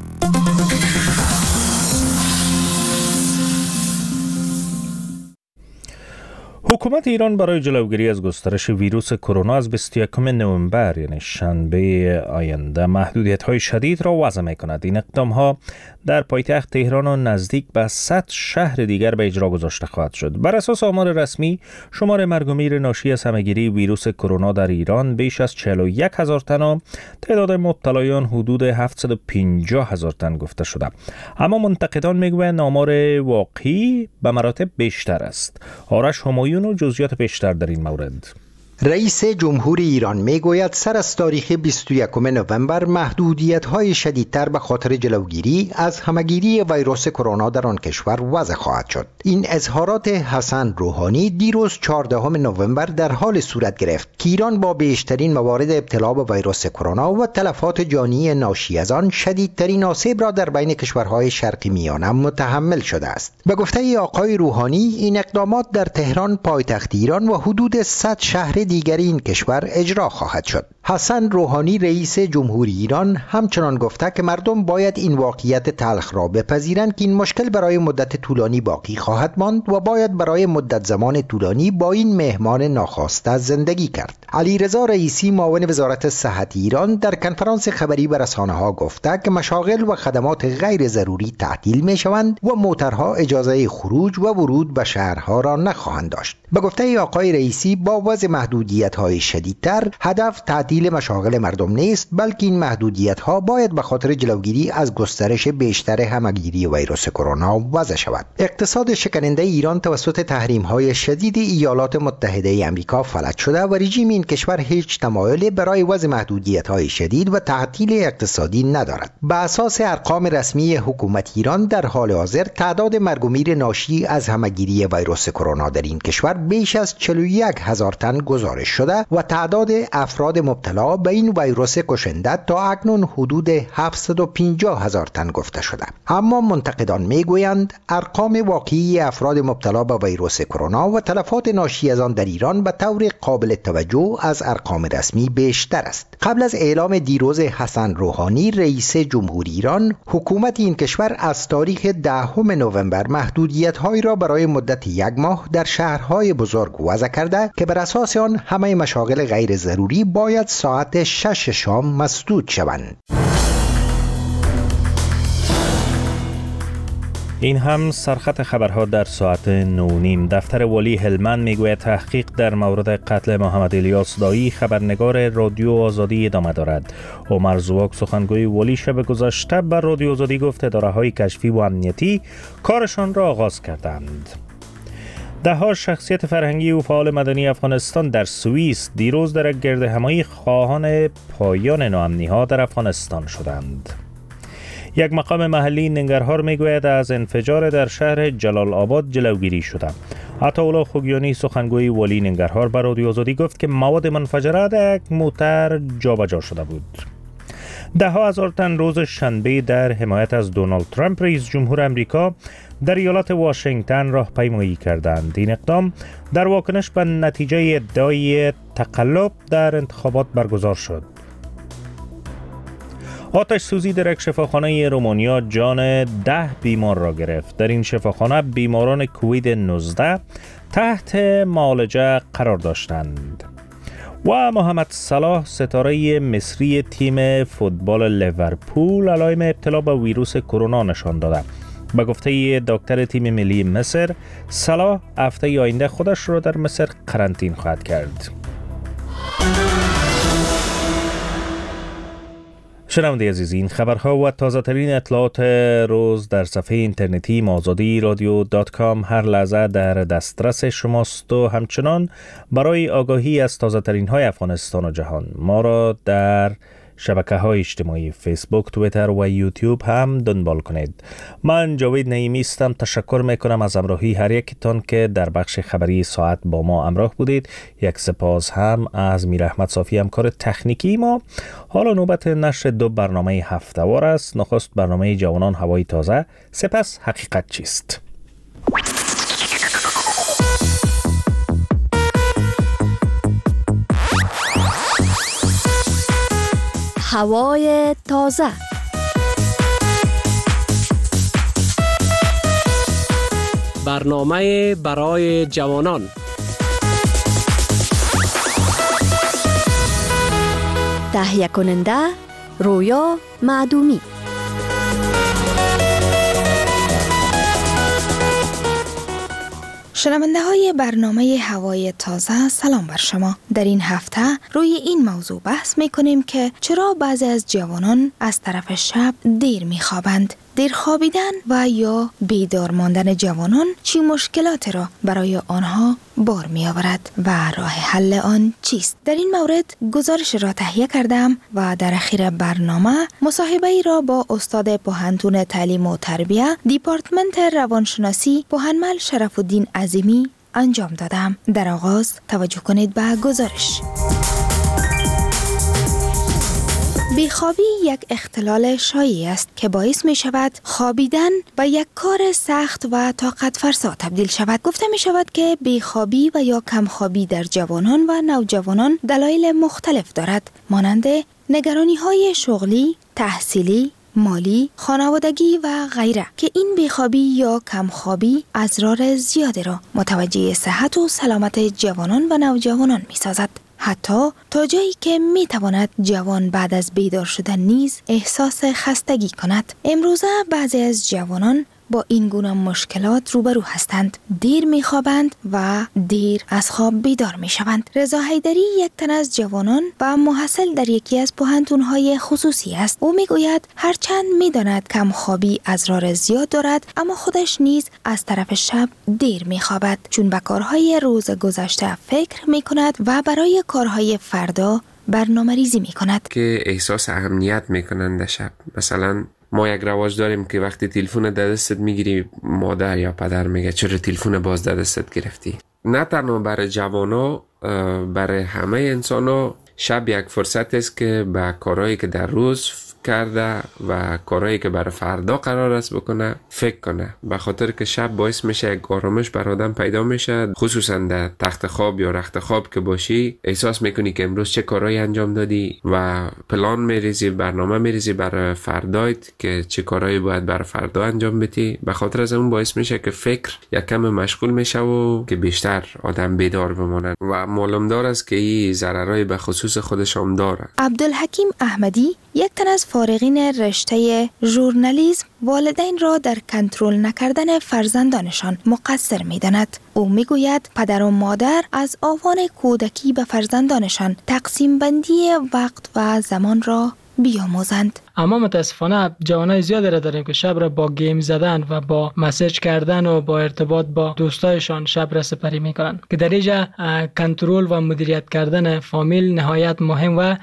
حکومت ایران برای جلوگیری از گسترش ویروس کرونا از 21 نوامبر یعنی شنبه آینده محدودیت‌های شدید را وضع می‌کند. این اقدام‌ها در پایتخت تهران و نزدیک به 100 شهر دیگر به اجرا گذاشته خواهد شد. بر اساس آمار رسمی، شمار مرگ و میر ناشی از همه‌گیری ویروس کرونا در ایران بیش از 41,000 تن و تعداد مبتلایان حدود 750,000 تن گفته شده. اما منتقدان میگویند آمار واقعی به مراتب بیشتر است. آرش همایون و جزئیات بیشتر در این مورد. رئیس جمهور ایران میگوید سر از تاریخ 21 نوامبر محدودیت‌های شدیدتر به خاطر جلوگیری از همه‌گیری ویروس کرونا در آن کشور وضع خواهد شد. این اظهارات حسن روحانی دیروز 14 نوامبر در حال صورت گرفت که ایران با بیشترین موارد ابتلا به ویروس کرونا و تلفات جانی ناشی از آن شدیدترین آسیب را در بین کشورهای شرقی میانه متحمل شده است. به گفته آقای روحانی، این اقدامات در تهران پایتخت ایران و حدود 100 شهر دیگر این کشور اجرا خواهد شد. حسن روحانی رئیس جمهوری ایران همچنان گفته که مردم باید این واقعیت تلخ را بپذیرند که این مشکل برای مدت طولانی باقی خواهد ماند و باید برای مدت زمان طولانی با این مهمان ناخواسته زندگی کرد. علیرضا رئیسی معاون وزارت صحت ایران در کنفرانس خبری به رسانه‌ها گفته که مشاغل و خدمات غیر ضروری تعطیل می‌شوند و موترها اجازه خروج و ورود به شهرها را نخواهند داشت. به گفته آقای رئیسی با وضع محدودیت‌های شدیدتر هدف تعطیل تعطیل مشاغل مردم نیست، بلکه این محدودیت ها باید به خاطر جلوگیری از گسترش بیشتر همهگیری ویروس کرونا وضع شود. اقتصاد شکننده ایران توسط تحریم های شدید ایالات متحده آمریکا فلج شده و رژیم این کشور هیچ تمایلی برای وضع محدودیت های شدید و تعطیل اقتصادی ندارد. به اساس ارقام رسمی حکومت ایران در حال حاضر تعداد مرگ و میر ناشی از همهگیری ویروس کرونا در این کشور بیش از 41,000 تن گزارش شده و تعداد افراد مبتلا به این ویروس کشنده تا اکنون حدود 750,000 تن گفته شده. اما منتقدان میگویند ارقام واقعی افراد مبتلا به ویروس کرونا و تلفات ناشی از آن در ایران به طور قابل توجه از ارقام رسمی بیشتر است. قبل از اعلام دیروز حسن روحانی رئیس جمهوری ایران، حکومت این کشور از تاریخ 10 نوامبر محدودیت‌هایی را برای مدت 1 ماه در شهرهای بزرگ وضع کرده که بر اساس آن همه مشاغل غیر ضروری باید ساعت 6 شام مسدود شوند. این هم سرخط خبرها در ساعت 9:30. دفتر والی هلمند میگوید تحقیق در مورد قتل محمد الیاس دایی خبرنگار رادیو آزادی ادامه دارد. عمر زواک سخنگوی والی شب گذشته بر رادیو آزادی گفت اداره‌های کشفی و امنیتی کارشان را آغاز کردند. ده‌ها شخصیت فرهنگی و فعال مدنی افغانستان در سوئیس دیروز در گردهمایی خواهان پایان ناامنی‌ها در افغانستان شدند. یک مقام محلی ننگرهار میگوید از انفجار در شهر جلال آباد جلوگیری شده. عطاالله خوگیانی سخنگوی والی ننگرهار به رادیو آزادی گفت که مواد منفجره در یک موتر جابجا شده بود. 10,000 تن روز شنبه در حمایت از دونالد ترامپ رئیس جمهور امریکا در ایالت واشنگتن راهپیمایی کردند. این اقدام در واکنش به نتیجه ادعای تقلب در انتخابات برگزار شد. آتش سوزی در یک شفاخانه رومانیا جان 10 بیمار را گرفت. در این شفاخانه بیماران کووید 19 تحت معالجه قرار داشتند. و محمد صلاح ستاره مصری تیم فوتبال لیورپول علائم ابتلا به ویروس کرونا نشان داده. به گفته دکتر تیم ملی مصر، صلاح هفته آینده خودش را در مصر قرنطین خواهد کرد. شنونده عزیز، این خبرها و تازه ترین اطلاعات روز در صفحه اینترنتی azadi.radio.com هر لحظه در دسترس شماست و همچنان برای آگاهی از تازه ترین های افغانستان و جهان ما را در شبکه های اجتماعی فیسبوک، تویتر و یوتیوب هم دنبال کنید. من جاوید نعیمی هستم. تشکر میکنم از همراهی هر یکتان که در بخش خبری ساعت با ما همراه بودید. یک سپاس هم از میر احمد صافی همکار تکنیکی ما. حالا نوبت نشر 2 برنامه هفته‌وار است. نخست برنامه جوانان هوای تازه، سپس حقیقت چیست. هوای تازه. برنامه برای جوانان. تهیه کننده رویا معدومی. شنونده های برنامه هوای تازه، سلام بر شما. در این هفته روی این موضوع بحث می کنیم که چرا بعضی از جوانان از طرف شب دیر می خوابند. دیر خوابیدن و یا بیدار ماندن جوانان چی مشکلات را برای آنها بار می آورد و راه حل آن چیست؟ در این مورد گزارش را تهیه کردم و در اخیر برنامه مصاحبه ای را با استاد پوهنتون تعلیم و تربیه دیپارتمنت روانشناسی پوهنمل شرف الدین عظیمی انجام دادم. در آغاز توجه کنید به گزارش. بیخوابی یک اختلال شایع است که باعث می شود خوابیدن به یک کار سخت و طاقت فرسا تبدیل شود. گفته می شود که بیخوابی و یا کمخوابی در جوانان و نوجوانان دلایل مختلف دارد، مانند نگرانی های شغلی، تحصیلی، مالی، خانوادگی و غیره، که این بیخوابی یا کمخوابی اضرار زیادی را متوجه صحت و سلامت جوانان و نوجوانان می سازد. حتی تا جایی که می تواند جوان بعد از بیدار شدن نیز احساس خستگی کند. امروزه بعضی از جوانان با این گونه مشکلات روبرو هستند. دیر میخوابند و دیر از خواب بیدار میشوند. رضا حیدری یک تن از جوانان و محصل در یکی از پوهنتون‌های خصوصی است. او میگوید هرچند میداند کم خوابی اضرار زیاد دارد، اما خودش نیز از طرف شب دیر میخوابد، چون به کارهای روز گذشته فکر میکند و برای کارهای فردا برنامه‌ریزی میکند که احساس اهمیت میکنند در شب. مثلا ما یک رواج داریم که وقتی تلفن در دستت میگیری مادر یا پدر میگه چرا تلفن باز در دستت گرفتی. نه تنها برای جوانا، برای همه انسانا شب یک فرصت است که به کارهایی که در روز کرده و کارهایی که برای فردا قرار است بکنه فکر کنه، به خاطر که شب باعث میشه یک آرامش بر آدم پیدا میشه. خصوصا در تخت خواب یا رخت خواب که باشی احساس میکنی که امروز چه کارهایی انجام دادی و پلان میریزی، برنامه میریزی برای فردایت که چه کارهایی باید برای فردا انجام بدی. به خاطر از اون باعث میشه که فکر یک کم مشغول میشه و که بیشتر آدم بیدار بمونه و معلوم دار است که این ضررهای به خصوص خودش هم داره. عبدالحکیم احمدی یک تن از فارغین رشته ژورنالیسم والدین را در کنترل نکردن فرزندانشان مقصر می‌داند. او میگوید پدر و مادر از آوان کودکی به فرزندانشان تقسیم بندی وقت و زمان را بیاموزند. اما متاسفانه جوانای زیادی را داریم که شب را با گیم زدن و با مسیج کردن و با ارتباط با دوستایشان شب را سپری میکنن که در اینجا کنترل و مدیریت کردن فامیل نهایت مهم و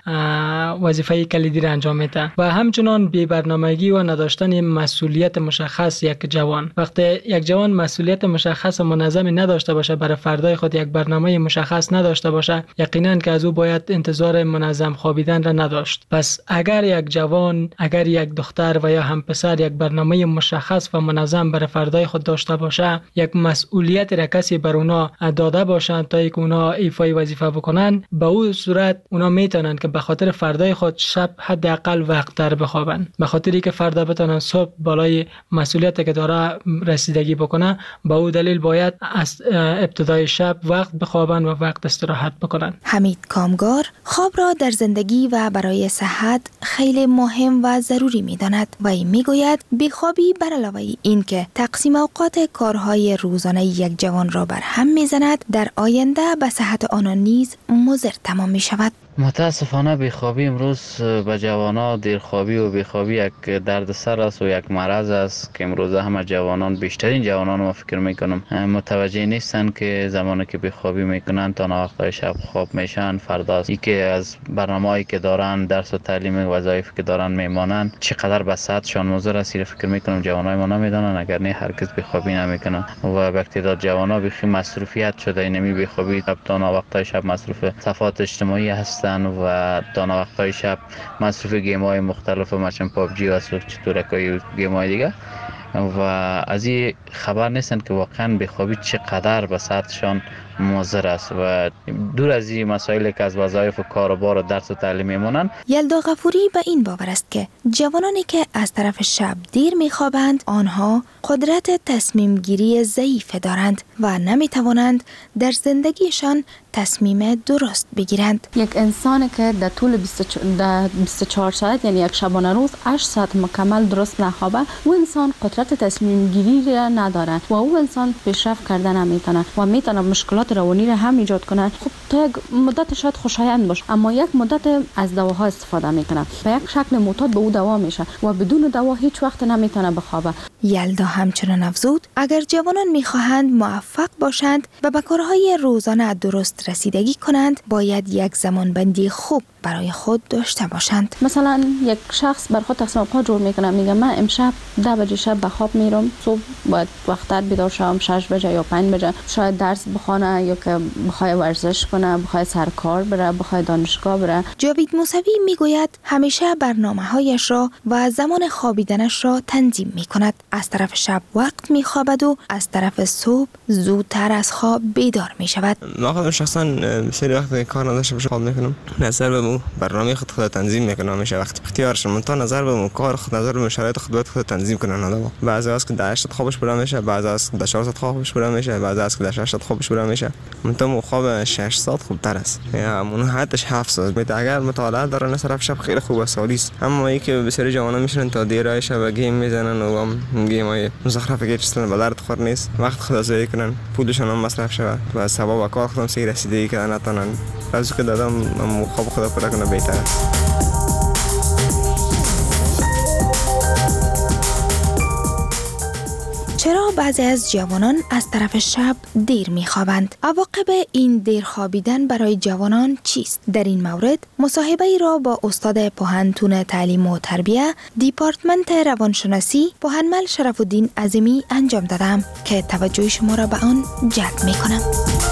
وظیفه کلیدی را انجام میده و همچنان بی برنامگی و نداشتن مسئولیت مشخص یک جوان. وقتی یک جوان مسئولیت مشخص و منظمی نداشته باشه، برای فردای خود یک برنامه مشخص نداشته باشه، یقینا که از او باید انتظار منظم خوابیدن را نداشت. پس اگر یک جوان، اگر یک دختر و یا هم پسر یک برنامه مشخص و منظم برای فردای خود داشته باشه، یک مسئولیت را کسی بر اونا داده باشند تا اینکه اونا ایفای وظیفه بکنن، به اون صورت اونا میتونن که به خاطر فردای خود شب حداقل وقت تر بخوابن، به خاطر اینکه فردا بتونن صبح بالای مسئولیتی که داره رسیدگی بکنه. به اون دلیل باید از ابتدای شب وقت بخوابن و وقت استراحت بکنن. حمید کامگار خواب را در زندگی و برای صحت خیلی مهم و ضروری می‌داند و این میگوید بیخوابی بر علاوه این که تقسیم اوقات کارهای روزانه یک جوان را بر هم میزند، در آینده به صحت آنان نیز مضر تمام می‌شود. متاسفانه بیخوابی امروز به جوانان، دیرخوابی و بیخوابی یک دردسر است و یک مرض است که امروز همه جوانان، بیشترین جوانان ما فکر میکنم متوجه نیستن که زمانی که بیخوابی میکنن تا وقتای شب خواب میشن، فردا ای که از برنامه‌ای که دارن، درس و تعلیم و وظایفی که دارن میمانن چقدر به صحتشان مضر است. فکر میکنم جوانای ما نمیدونن، اگر نه هرگز بیخوابی نمیکنن و به تعداد جوانا بیخی مصروفیت شده. اینمی بیخوابی تا وقتای شب مصروف صفحات اجتماعی هست و تا وقتای شب مصروف گیم های مختلف مثل پابجی و چطورکای گیم های دیگه و از این خبر نیستن که واقعا بیخوابی چقدر به صحتشان مضر است و دور از این مسائلی که از وظایف و کار و بار و درس و تعلیم میمونن. یلدا غفوری به این باور است که جوانانی که از طرف شب دیر میخوابند آنها قدرت تصمیم گیری ضعیف دارند و نمیتوانند در زندگیشان تصمیم درست بگیرند. یک انسانی که در طول 24 ساعت یعنی یک شبانه روز 8 ساعت مکمل درست نخوابه، او انسان قدرت تصمیم گیری را نداره و او انسان پیشرفت کردن نمیتونه و میتونه مشکلات روانی را هم ایجاد کنه. خب تا یک مدت شاید خوشایند باشه، اما یک مدت از دواها استفاده میکنه، به یک شکل معتاد به او دوا میشه و بدون دوا هیچ وقت نمیتونه بخوابه. یلدا همچنان افزود اگر جوانان میخواهند موفق باشند و به کارهای روزانه درست رسیدگی کنند، باید یک زمانبندی خوب برای خود داشته باشند. مثلا یک شخص بر خود تصمیم اوقات جور میکنه، میگه من امشب 10 بجه شب به خواب میرم، صبح باید وقتاً بیدار شم، 6 بجه یا 5 بجه، شاید درس بخونه یا که بخواد ورزش کنه، بخواد سر کار بره، بخواد دانشگاه بره. جاوید موسوی میگوید همیشه برنامه‌هایش را و زمان خوابیدنش را تنظیم میکند. از طرف شب وقت میخوابد و از طرف صبح زودتر از خواب بیدار میشود. من خودم شخصا خیلی وقت کار نداشتم خواب میکنم. نظر به او برنامه خود تنظیم میکنه، میشه وقت اختیارش منتها نظر به کار خود، نظر به شرایط خود تنظیم کنن. آدم بعضی از که در 8 خوابش بلند میشه، بعضی از که در 4 خوابش بلند میشه، بعضی از که در 6 خوابش بلند میشه. منتها خواب 6 ساعت خوبتر است، یا اون حدش 7 ساعت. اگر مطالعه دارن صرف شب خیلی خوب است، سالیس. اما ای که بسیاری جوانا میشن تا دیر شب گیم میزنن و هم گیم های مزخرفه که چیزن به درد خور نیست، وقت خود ضایع کنن، پولشون هم مصرف شود و سبب کار خودم سی رسیدگی کردن نتونن. از که دادم خواب خدا پر کنه بهتر است. چرا بعضی از جوانان از طرف شب دیر میخوابند؟ عواقب این دیر خوابیدن برای جوانان چیست؟ در این مورد مصاحبه ای را با استاد پوهنتون تعلیم و تربیه دیپارتمنت روانشناسی پوهنمل شرف الدین عظیمی انجام دادم که توجه شما را به آن جلب میکنم.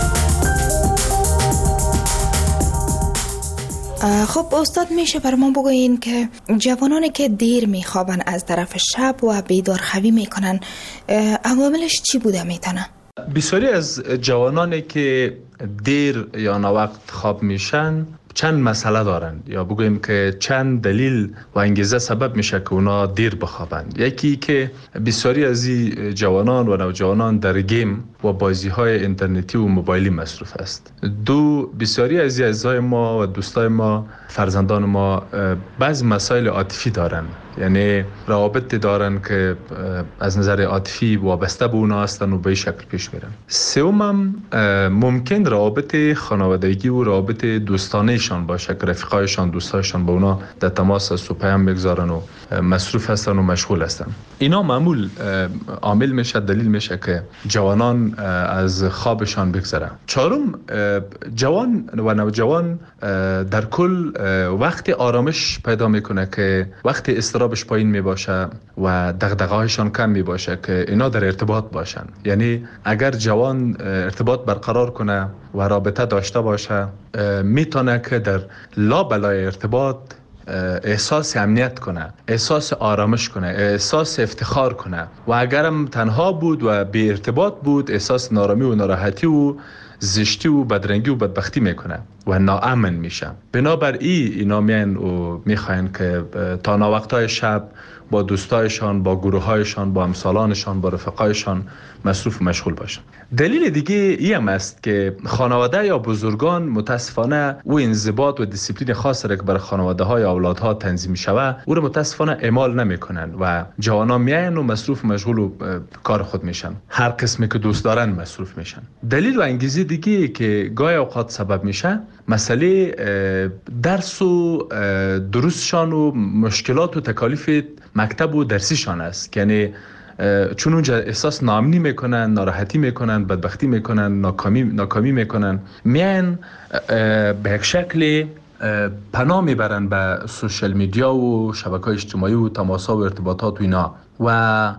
خب استاد، میشه بر ما بگوین که جوانانی که دیر میخوابن از طرف شب و بیدارخوابی میکنن عواملش چی بوده میتونه؟ بسیاری از جوانانی که دیر یا ناوقت خواب میشن چند مسئله دارن، یا بگویم که چند دلیل و انگیزه سبب میشه که اونا دیر بخوابند. یکی که بسیاری از این جوانان و نوجوانان در گیم و بازی های اینترنتی و موبایلی مصروف است. دو، بسیاری از عزیزای ما و دوستای ما، فرزندان ما بعض مسائل عاطفی دارن، یعنی روابط دارن که از نظر عاطفی وابسته به اونا هستن و به این شکل پیش میرن. سوم، ممکن روابط خانوادگی و روابط دوستانهشان باشه که رفیقایشان، دوستایشان با اونا در تماس است و پیام میگذارن و مصروف هستن و مشغول هستن. اینا معمول عامل میشه، دلیل میشه که جوانان از خوابشان بگذرن. چهارم، جوان و نوجوان در کل وقت آرامش پیدا میکنه که وقت استرابش پایین میباشه و دغدغه‌هایشان کم میباشه که اینا در ارتباط باشن. یعنی اگر جوان ارتباط برقرار کنه و رابطه داشته باشه، میتونه که در لابلای ارتباط احساس امنیت کنه، احساس آرامش کنه، احساس افتخار کنه. و اگرم تنها بود و بی ارتباط بود، احساس نارامی و ناراحتی و زشتی و بدرنگی و بدبختی میکنه و ناامن میشه. بنابراین اینا میان و میخواین که تا ناوقتای شب با دوستایشان، با گروهایشان، با همسالانشان، با رفقایشان مصروف و مشغول باشن. دلیل دیگه این هم است که خانواده یا بزرگان متاسفانه او انضباط و دیسیپلین خاصی را که برای خانواده های اولادها تنظیم شوه او را متاسفانه اعمال نمیکنن و جوانان میاین و مصروف و مشغول و کار خود میشن، هر قسمی که دوست دارن مصروف میشن. دلیل و انگیزه دیگه که گاهی اوقات سبب میشه مسئله درس و دروسشان و مشکلات و تکالیف مکتب و درسیشان است. یعنی چون اونجا احساس ناامنی میکنن، ناراحتی میکنن، بدبختی میکنن، ناکامی میکنن، میان به یک شکل پناه میبرن به سوشال میدیا و شبکه‌های اجتماعی و تماس‌ها و ارتباطات و اینا و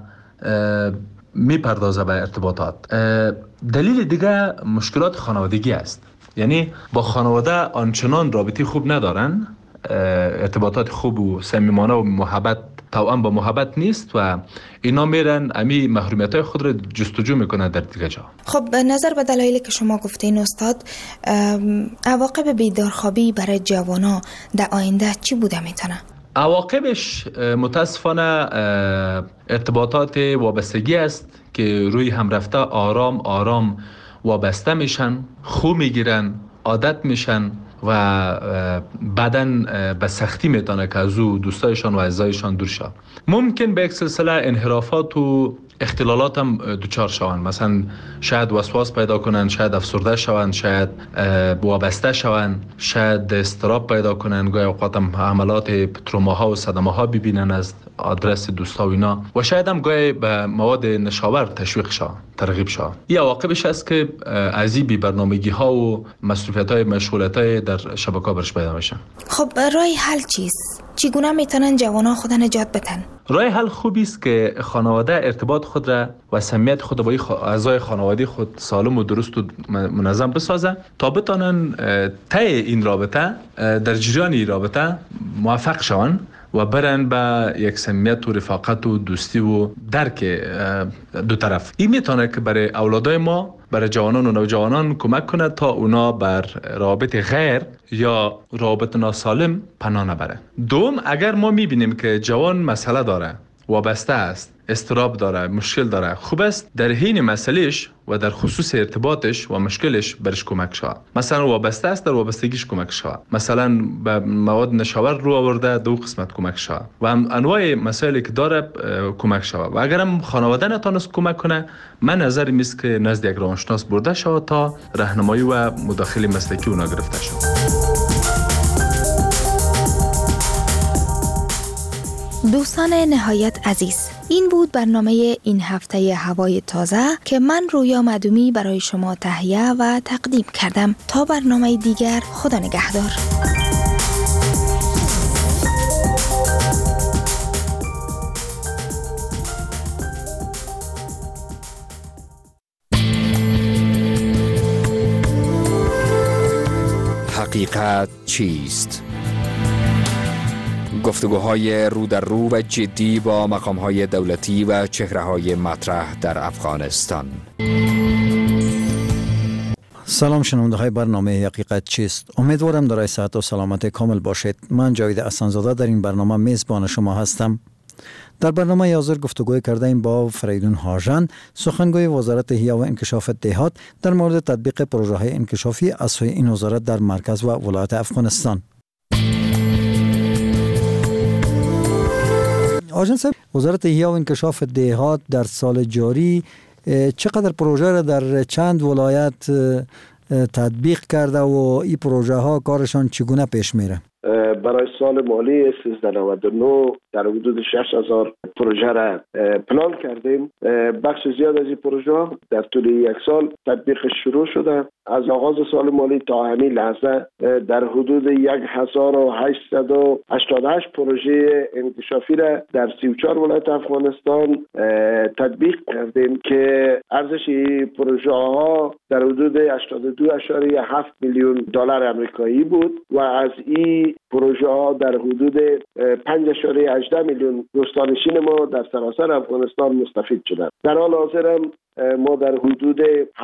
میپردازه به ارتباطات. دلیل دیگه مشکلات خانوادگی است. یعنی با خانواده آنچنان رابطه خوب ندارن، ارتباطات خوب و صمیمانه و محبت توأم با محبت نیست و اینا میرن امی محرومیت‌های خود را جستجو میکنن در دیگه جا. خب به نظر به دلایلی که شما گفتین استاد، عواقب بیدارخوابی برای جوانا در آینده چی بوده میتونه؟ عواقبش متاسفانه ارتباطات وابستگی است که روی هم رفته آرام آرام وابسته میشن، خو میگیرن، عادت میشن و بعدن به سختی میتونه که از او دوستایشان و عزیزایشان دور شد. ممکن به یک سلسله انحرافات و اختلالات هم دچار شوند، مثلا شاید وسواس پیدا کنن، شاید افسرده شوند، شاید وابسته شوند، شاید اضطراب پیدا کنن، گاهی اوقات هم حملات تروماها و صدمه‌ها ببینن از آدرس دوستا و اینا و شاید هم گاهی به مواد نشاور تشویق شوند، ترغیب شوند. این عواقبش است که از این بی‌برنامگی‌ها و مصروفیت‌های مشغولیت‌های در شبکه‌ها برش پیدا میشن. خب راه حل چیست؟ چگونه میتونن جوانان خود نجات بدن؟ راه حل خوبی است که خانواده ارتباط خود را و صمیمیت خود با اعضای خانواده خود سالم و درست و منظم بسازه تا بتونن طی این رابطه در جریان این رابطه موفق شوند و برن به یک صمیمیت و رفاقت و دوستی و درک دو طرف. این میتونه که برای اولادای ما، برای جوانان و نوجوانان کمک کنه تا اونا بر روابط غیر یا روابط ناسالم پناه نبره. دوم، اگر ما میبینیم که جوان مسئله داره، وابسته است، استراب داره، مشکل داره، خوب است در حین مسئلهش و در خصوص ارتباطش و مشکلش برش کمک شود. مثلا وابسته است، در وابستگیش کمک شود. مثلا به مواد نشاور رو آورده، دو قسمت کمک شود و انواع مسائلی که داره کمک شود. و اگر هم خانواده نتونست کمک کنه، من نظری میست که نزد یک روانشناس برده شود تا راهنمایی و مداخله مسلکی اونا گرفته شود. دوستان نهایت عزیز، این بود برنامه این هفته هوای تازه که من رویا مدومی برای شما تهیه و تقدیم کردم. تا برنامه دیگر، خدا نگهدار. حقیقت چیست؟ گفتگوهای رو در رو و جدی با مقامهای دولتی و چهره‌های مطرح در افغانستان. سلام شنونده‌های برنامه حقیقت چیست؟ امیدوارم در صحت و سلامت کامل باشید. من جاوید احسان‌زاده در این برنامه میزبان شما هستم. در برنامه حاضر گفتگو کردیم با فریدون هاژن، سخنگوی وزارت احیا و انکشاف دهات، در مورد تطبیق پروژه‌های انکشافی از سوی این وزارت در مرکز و ولایت افغانستان. آژن صاحب، وزارت احیا و انکشاف دهات در سال جاری چقدر پروژه را در چند ولایت تطبیق کرده و این پروژه ها کارشان چگونه پیش میره؟ برای سال مالی 1399 در حدود 6000 پروژه را پلان کردیم. بخش زیاد از این پروژه در طول یک سال تطبیق شروع شده. از آغاز سال مالی تا همین لحظه در حدود 1888 پروژه انکشافی را در 34 ولایت افغانستان تطبیق کردیم که ارزش این پروژه ها در حدود 82.7 میلیون دلار آمریکایی بود و از این پروژه ها در حدود 5.18 میلیون دوستانشین ما در سراسر افغانستان مستفید شدند. در حال حاضر ما در حدود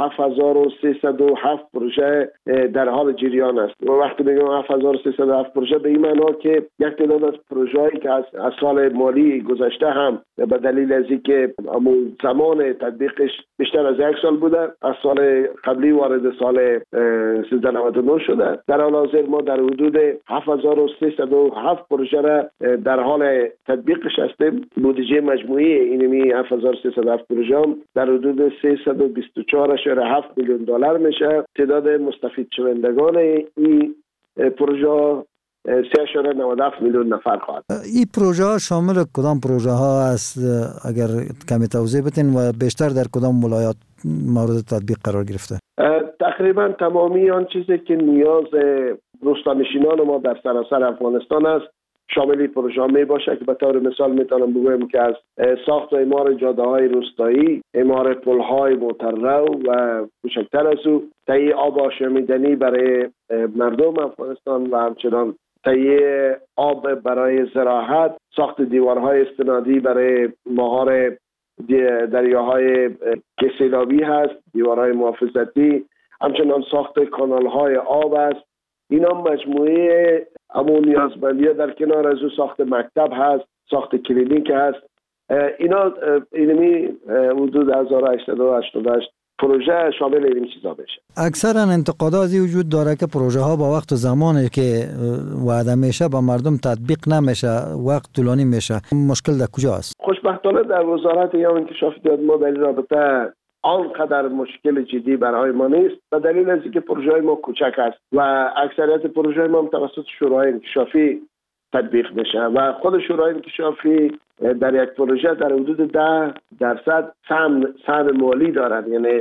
7307 پروژه در حال جریان است. و وقتی میگم 7307 پروژه به این معنا که یک تعداد از پروژه‌ای که از سال مالی گذشته هم به دلیل از اینکه زمان تطبیقش بیشتر از یک سال بوده، از سال قبلی وارد سال 1399 شده. در حال حاضر ما در حدود 7307 پروژه را در حال تطبیقش هستیم. بودجه مجموعی اینمی 7307 پروژه در حدود 324.7 میلیون دلار میشه. تعداد مستفید شوندگان این پروژه 3.97 میلیون نفر خواهد. این پروژه ها شامل کدام پروژه ها است؟ اگر کمی توضیح بدین و بیشتر در کدام ولایات مورد تطبیق قرار گرفته؟ تقریبا تمامی آن چیزی که نیاز روستانشینان ما در سراسر افغانستان است شامل پروژه می باشه که به طور مثال میتونم بگویم که از ساخت و اعمار جاده های روستایی، اعمار پل های موتررو و کوچکتر از او، تهیه آب آشامیدنی برای مردم افغانستان و همچنان تهیه آب برای زراعت، ساخت دیوارهای استنادی برای مهار دریاهای که سیلابی هست، دیوارهای محافظتی، همچنان ساخت کانال های آب است. اینا مجموعه همون نیازمندی در کنار از او ساخت مکتب هست، ساخت کلینیک هست. اینا اینمی حدود 1888 پروژه شامل این چیزا بشه. اکثرا انتقاداتی وجود داره که پروژه ها با وقت و زمانی که وعده میشه با مردم تطبیق نمیشه، وقت طولانی میشه. مشکل در کجا است؟ خوشبختانه در وزارت احیا و انکشاف دهات ما در این رابطه آنقدر مشکل جدی برای ما نیست، به دلیل از اینکه پروژه ما کوچک است و اکثریت پروژه ما توسط شورای انکشافی تطبیق میشه و خود شورای انکشافی در یک پروژه در حدود 10% سهم مالی دارند، یعنی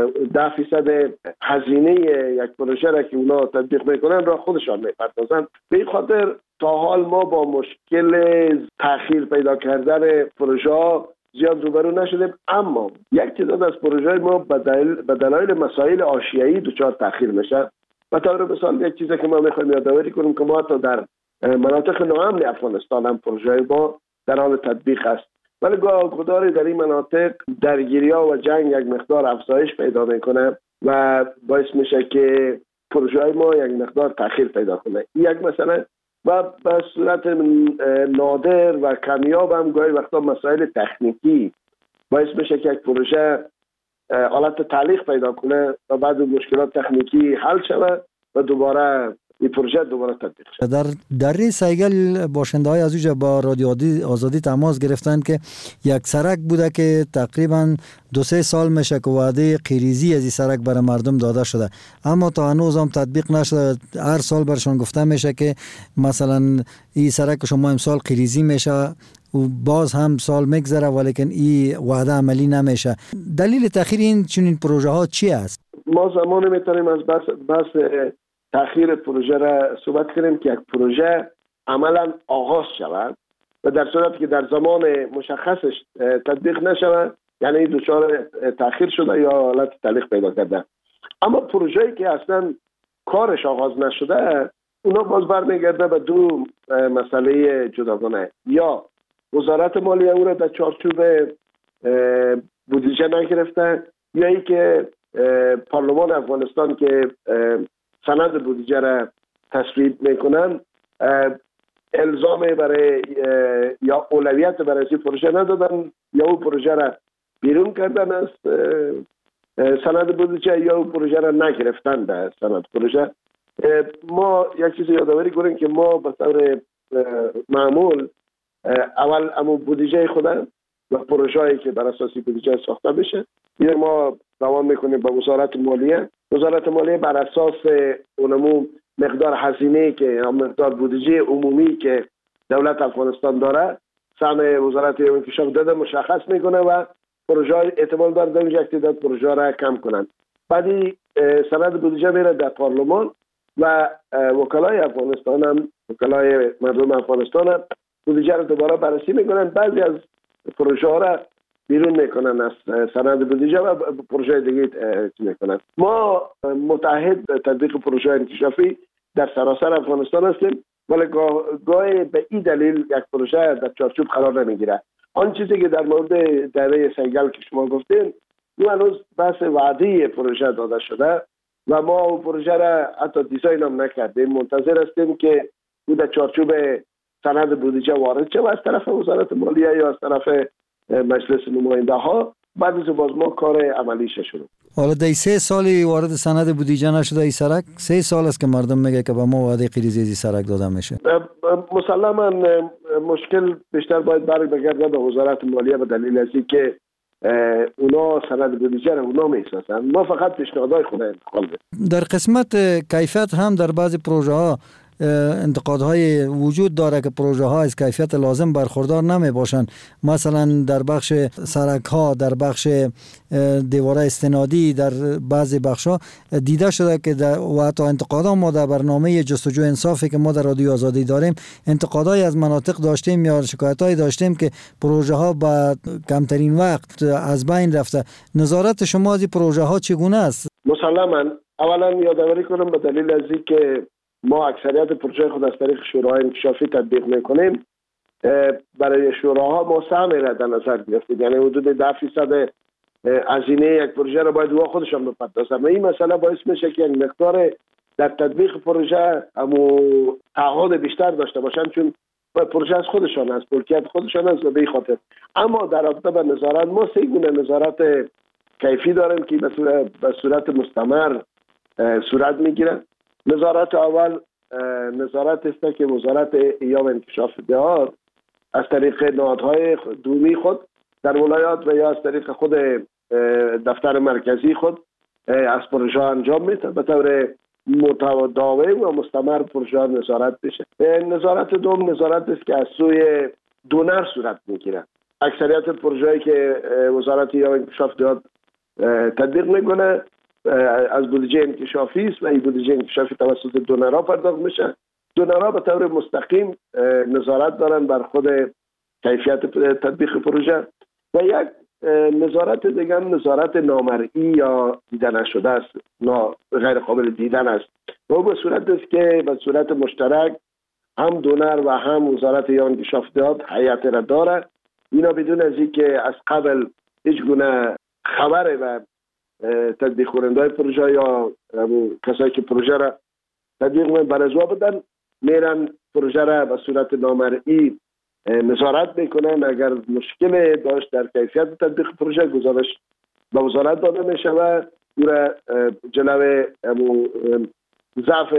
10% هزینه یک پروژه را که اونا تطبیق میکنن را خودشان میپردازند. به این خاطر تا حال ما با مشکل تأخیر پیدا کردن پروژه زیاد روبرو نشدیم، اما یک تعداد از پروژه ما به دلایل مسائل حاشیه‌ای دچار تأخیر میشه. به طور مثال یک چیزی که ما میخوایم یادآوری کنیم که ما حتی در مناطق ناامن افغانستان هم پروژه ما در حال تطبیق است. ولی گاهی در این مناطق درگیری‌ها و جنگ یک مقدار افزایش پیدا میکنه و باعث میشه که پروژه ما یک مقدار تأخیر پیدا کنه. یک مثلا و به صورت نادر و کمیاب هم گاهی وقتا مسائل تکنیکی باعث میشه که یک پروژه حالت تعلیق پیدا کنه و بعد مشکلات تکنیکی حل شود و دوباره این پروژه دوباره تطبیق شد. در دره سیگل باشنده های از اوجا با رادیو آزادی تماس گرفتن که یک سرک بوده که تقریبا 2-3 سال میشه که وعده قیریزی از این سرک برای مردم داده شده، اما تا هنوز هم تطبیق نشده. هر سال برشون گفته میشه که مثلا این سرک شما امسال قیریزی میشه و باز هم سال میگذره ولیکن این وعده عملی نمیشه. دلیل تأخیر این چنین پروژه ها چی است؟ ما زمان میتونیم از بس تأخیر پروژه را صحبت کنیم که یک پروژه عملا آغاز شود و در صورتی که در زمان مشخصش تطبیق نشود یعنی دچار تأخیر شده یا حالت تعلیق پیدا کرده. اما پروژه‌ای که اصلا کارش آغاز نشده اونا باز برمیگرده به دو مسئله جداگانه. یا وزارت مالیه او را در چارچوب بودجه نگرفته یا ای که پارلمان افغانستان که سند بودجه را تصویب میکنن الزام برای یا اولویت برای این پروژه ندادن یا اون پروژه را بیرون کردن از سند بودجه یا اون پروژه را نگرفتن در سند پروژه. ما یک چیز یادآوری کنیم که ما به طور معمول اول امو بودجه خودم و پروژه‌ای که بر اساس بودجه ساخته بشه یا ما روان میکنیم با وزارت مالیه. وزارت مالیه بر اساس اونمو مقدار هزینه که یا مقدار بودجه عمومی که دولت افغانستان داره سهم وزارت انکشاف داده مشخص میکنه و پروژه احتمال داره در اونجا تعداد پروژه را کم کنن. بعدی سند بودجه میره در پارلمان و وکلای افغانستان هم وکلای مردم افغانستان هم بودجه را دوباره بررسی میکنن. بعضی از پروژه ها را بیرون میکنن از سند بودجه و پروژه دیگه میکنن. ما متعهد تطبیق پروژه انکشافی در سراسر افغانستان هستیم ولی گاهی به این دلیل یک پروژه در چارچوب قرار نمیگیره. آن چیزی که در مورد دره سیگل که شما گفتین او هنوز بحث وعده پروژه داده شده و ما اون پروژه را حتی دیزاین هم نکردیم. منتظر هستیم که او در چارچوب سند بودجه وارد شه و از طرف وزارت مالیه یا از طرف مجلس نماینده ها بعد از باز ما کار عملیش شروع. حالا دی 3 سالی وارد سند بودجه نشده این سرک 3 سال است که مردم میگه که به ما وعده قیریزی از سرک داده میشه. مسلما مشکل بیشتر باید برگرده به وزارت مالیه به دلیل از اینکه اونا سند بودجه رو اونا میسازن. ما فقط پیشنهادهای خود انتقال میدیم. در قسمت کیفیت هم در بعضی پروژه ها انتقادهای وجود داره که پروژه ها از کیفیت لازم برخوردار نمی باشن. مثلا در بخش سرک ها، در بخش دیواره استنادی، در بعضی بخش ها دیده شده که و حتی انتقادها ما در برنامه جستجو انصافی که ما در رادیو آزادی داریم انتقادهای از مناطق داشتیم یا شکایت‌های داشتیم که پروژه ها با کمترین وقت از بین رفته. نظارت شما از این پروژه ها چگونه است؟ مسلما اولا یادآوری کنم به دلیل از اینکه ما اکثریت پروژه خود از طریق شورای انکشافی تطبیق میکنیم برای شوراها ما سهم را در نظر گرفتیم یعنی حدود 10% هزینه یک پروژه را باید او خودشان بپردازن و این مسئله باعث میشه که یک مقدار در تطبیق پروژه همو تعهد بیشتر داشته باشن چون پروژه از خودشان است ملکیت خودشان است و به این خاطر. اما در رابطه با نظارت ما 3 گونه نظارت کیفی داریم که به صورت مستمر صورت میگیره. نظارت اول نظارت است که وزارت ایام انکشاف دهات از طریق نهادهای دومی خود در ولایات و یا از طریق خود دفتر مرکزی خود از پروژه انجام میده به طور متداوم و مستمر پروژه نظارت بشه. نظارت دوم نظارت است که از سوی دونر صورت میگیره. اکثریت پروژه‌ای که وزارت ایام انکشاف دهات تطبیق میکنه از بودجه انکشافی است و این بودجه انکشافی توسط دونرها پرداخت میشه. دونرها به طور مستقیم نظارت دارن بر خود کیفیت تطبیق پروژه و یک نظارت دیگه هم نظارت نامرئی یا دیده نشده است، غیر قابل دیدن است و به صورت است که به صورت مشترک هم دونر و هم وزارت یا انکشافات هیئت را داره. اینا بدون از اینکه از قبل هیچ گونه خبر و تطبیق کننده پروژه یا کسایی که پروژه را تطبیق برازوا بدن میرن پروژه را به صورت نامرئی نظارت میکنن. اگر مشکل داشت در کیفیت تطبیق پروژه گزارش به وزارت داده میشه و او را جلوی ضعف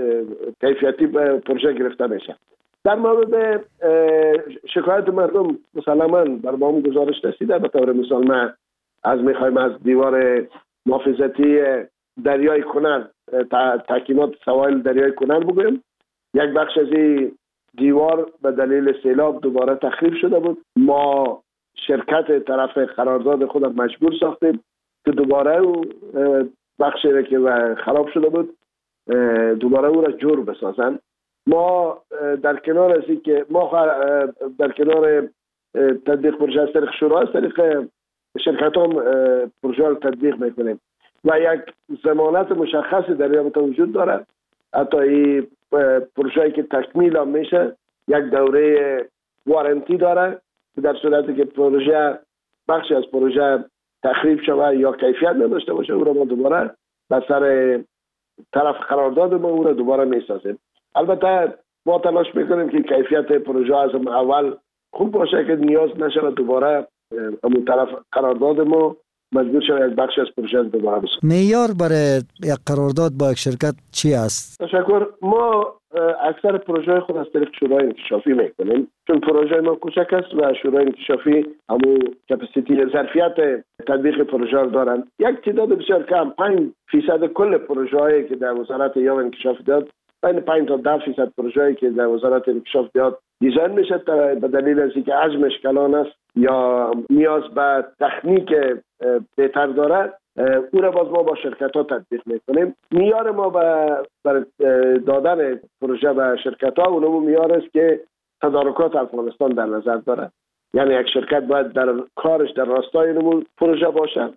کیفیتی پروژه گرفته میشه. در مورد شکایت مردم مسلما بر ما هم گزارش رسیده. به طور مثال ما میخوایم از دیوار محافظتی دریای کنر تحکیمات سواحل دریای کنر بگویم. یک بخش از این دیوار به دلیل سیلاب دوباره تخریب شده بود. ما شرکت طرف قرارداد خود مجبور ساختیم که دوباره بخشی را که خراب شده بود دوباره او را جور بسازن. ما در کنار از این که ما در کنار تطبیق پروژه از طریق شورا از طریق شرکت هم پروژه را تطبیق میکنیم و یک ضمانت مشخصی در رابطه وجود داره. حتی این پروژه‌ای که تکمیل هم میشه یک دوره وارنتی داره که در صورتی که پروژه بخشی از پروژه تخریب شود یا کیفیت نداشته باشه او را ما دوباره به سر طرف قرارداد ما او را دوباره میسازیم. البته ما تلاش میکنیم که کیفیت پروژه از اول خوب باشه که نیاز نشه دوباره همون طرف قرارداد ما مجبور شود یک بخش از پروژه دوباره بسازیم. معیار برای یک قرارداد با یک شرکت چی است؟ تشکر. ما اکثر پروژه خود از طریق شورای انکشافی میکنیم چون پروژه ما کوچک است و شورای انکشافی همون کپاسیتی ظرفیت تطبیق پروژه دارن. یک تعداد بسیار کم 5% کل پروژه‌ای که در وزارت یا انکشاف داد بین 5 تا 10% پروژه‌ای که در وزارت انکشاف داد دیزاین میشه به دلیل از اینکه حجمش کلان است یا نیاز به تکنیک بهتر داره او را باز ما با شرکت ها تطبیق میکنیم. معیار ما برای دادن پروژه به شرکت ها اونمون معیار است که تدارکات افغانستان در نظر داره. یعنی یک شرکت باید در کارش در راستای نمون پروژه باشه،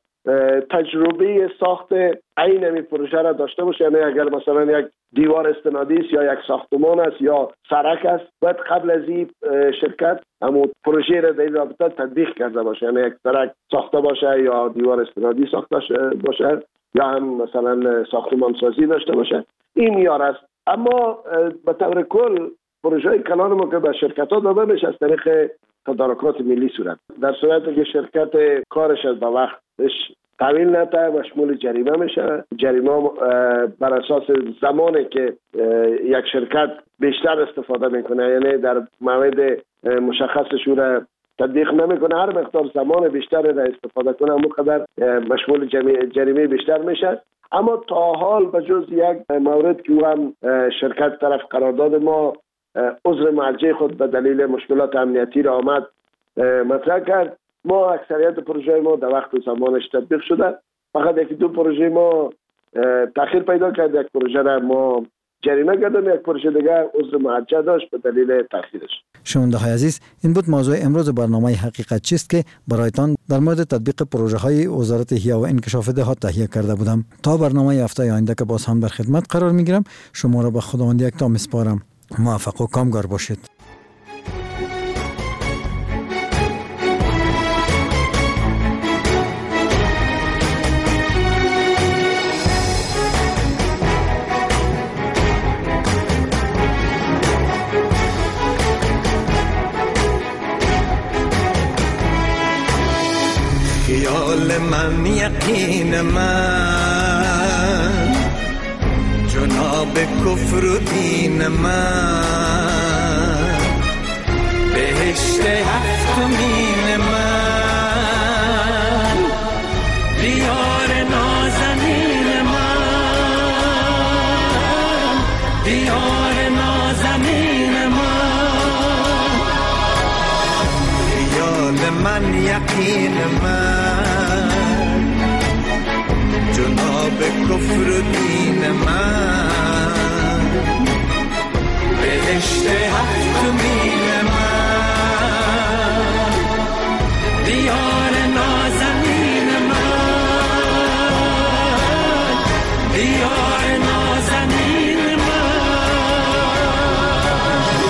تجربه ساخت عین این پروژه را داشته باشه. یعنی اگر مثلا یک دیوار استنادی است یا یک ساختمان است یا سرک است باید قبل از این شرکت همون پروژه را در این رابطه تطبیق کرده باشه. یعنی یک سرک ساخته باشه یا دیوار استنادی ساخته باشه یا هم مثلا ساختمان سازی داشته باشه. این معیار است. اما به طور کل پروژه کلان ما که به شرکت ها داده میشه از طریق تدارکات ملی صورت. در صورتی که شرکت کارش از به وقتش تحویل نده مشمول جریمه میشه. جریمه بر اساس زمانی که یک شرکت بیشتر استفاده میکنه، یعنی در موعد مشخصش را تطبیق نمیکنه، هر مقدار زمان بیشتر را استفاده کنه همون قدر مشمول جریمه بیشتر میشه. اما تا حال به جز یک مورد که هم شرکت طرف قرارداد ما عذر مرجع خود به دلیل مشکلات امنیتی را آمد مطرح کرد، ما اکثریت پروژه ما در وقت و زمانش تطبیق شده. فقط یکی دو پروژه ما تأخیر پیدا کرد. یک پروژه را ما جریمه کردیم، یک پروژه دیگه عذر مرجع داشت به دلیل تأخیرش. شنونده های عزیز، این بود موضوع امروز برنامه حقیقت چیست که برایتان در مورد تطبیق پروژه های وزارت احیا و انکشاف دهات تهیه کرده بودم. تا برنامه هفته آینده که باز هم در خدمت قرار میگیرم، شما را به خداوند یکتا میسپارم. موفق و کامگار باشید. خیال من یقین من جناب کفر و دین من بهشت هفتمین من دیار نازنین من دیار نازنین من خیال من یقین من جناب کفر و دین من بهشت هفتمین من دیار نازنین من دیار نازنین من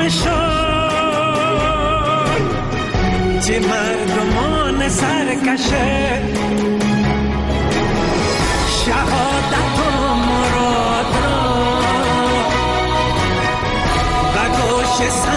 نشان چه مردمان سرکشه شهادت و مراد را به گوش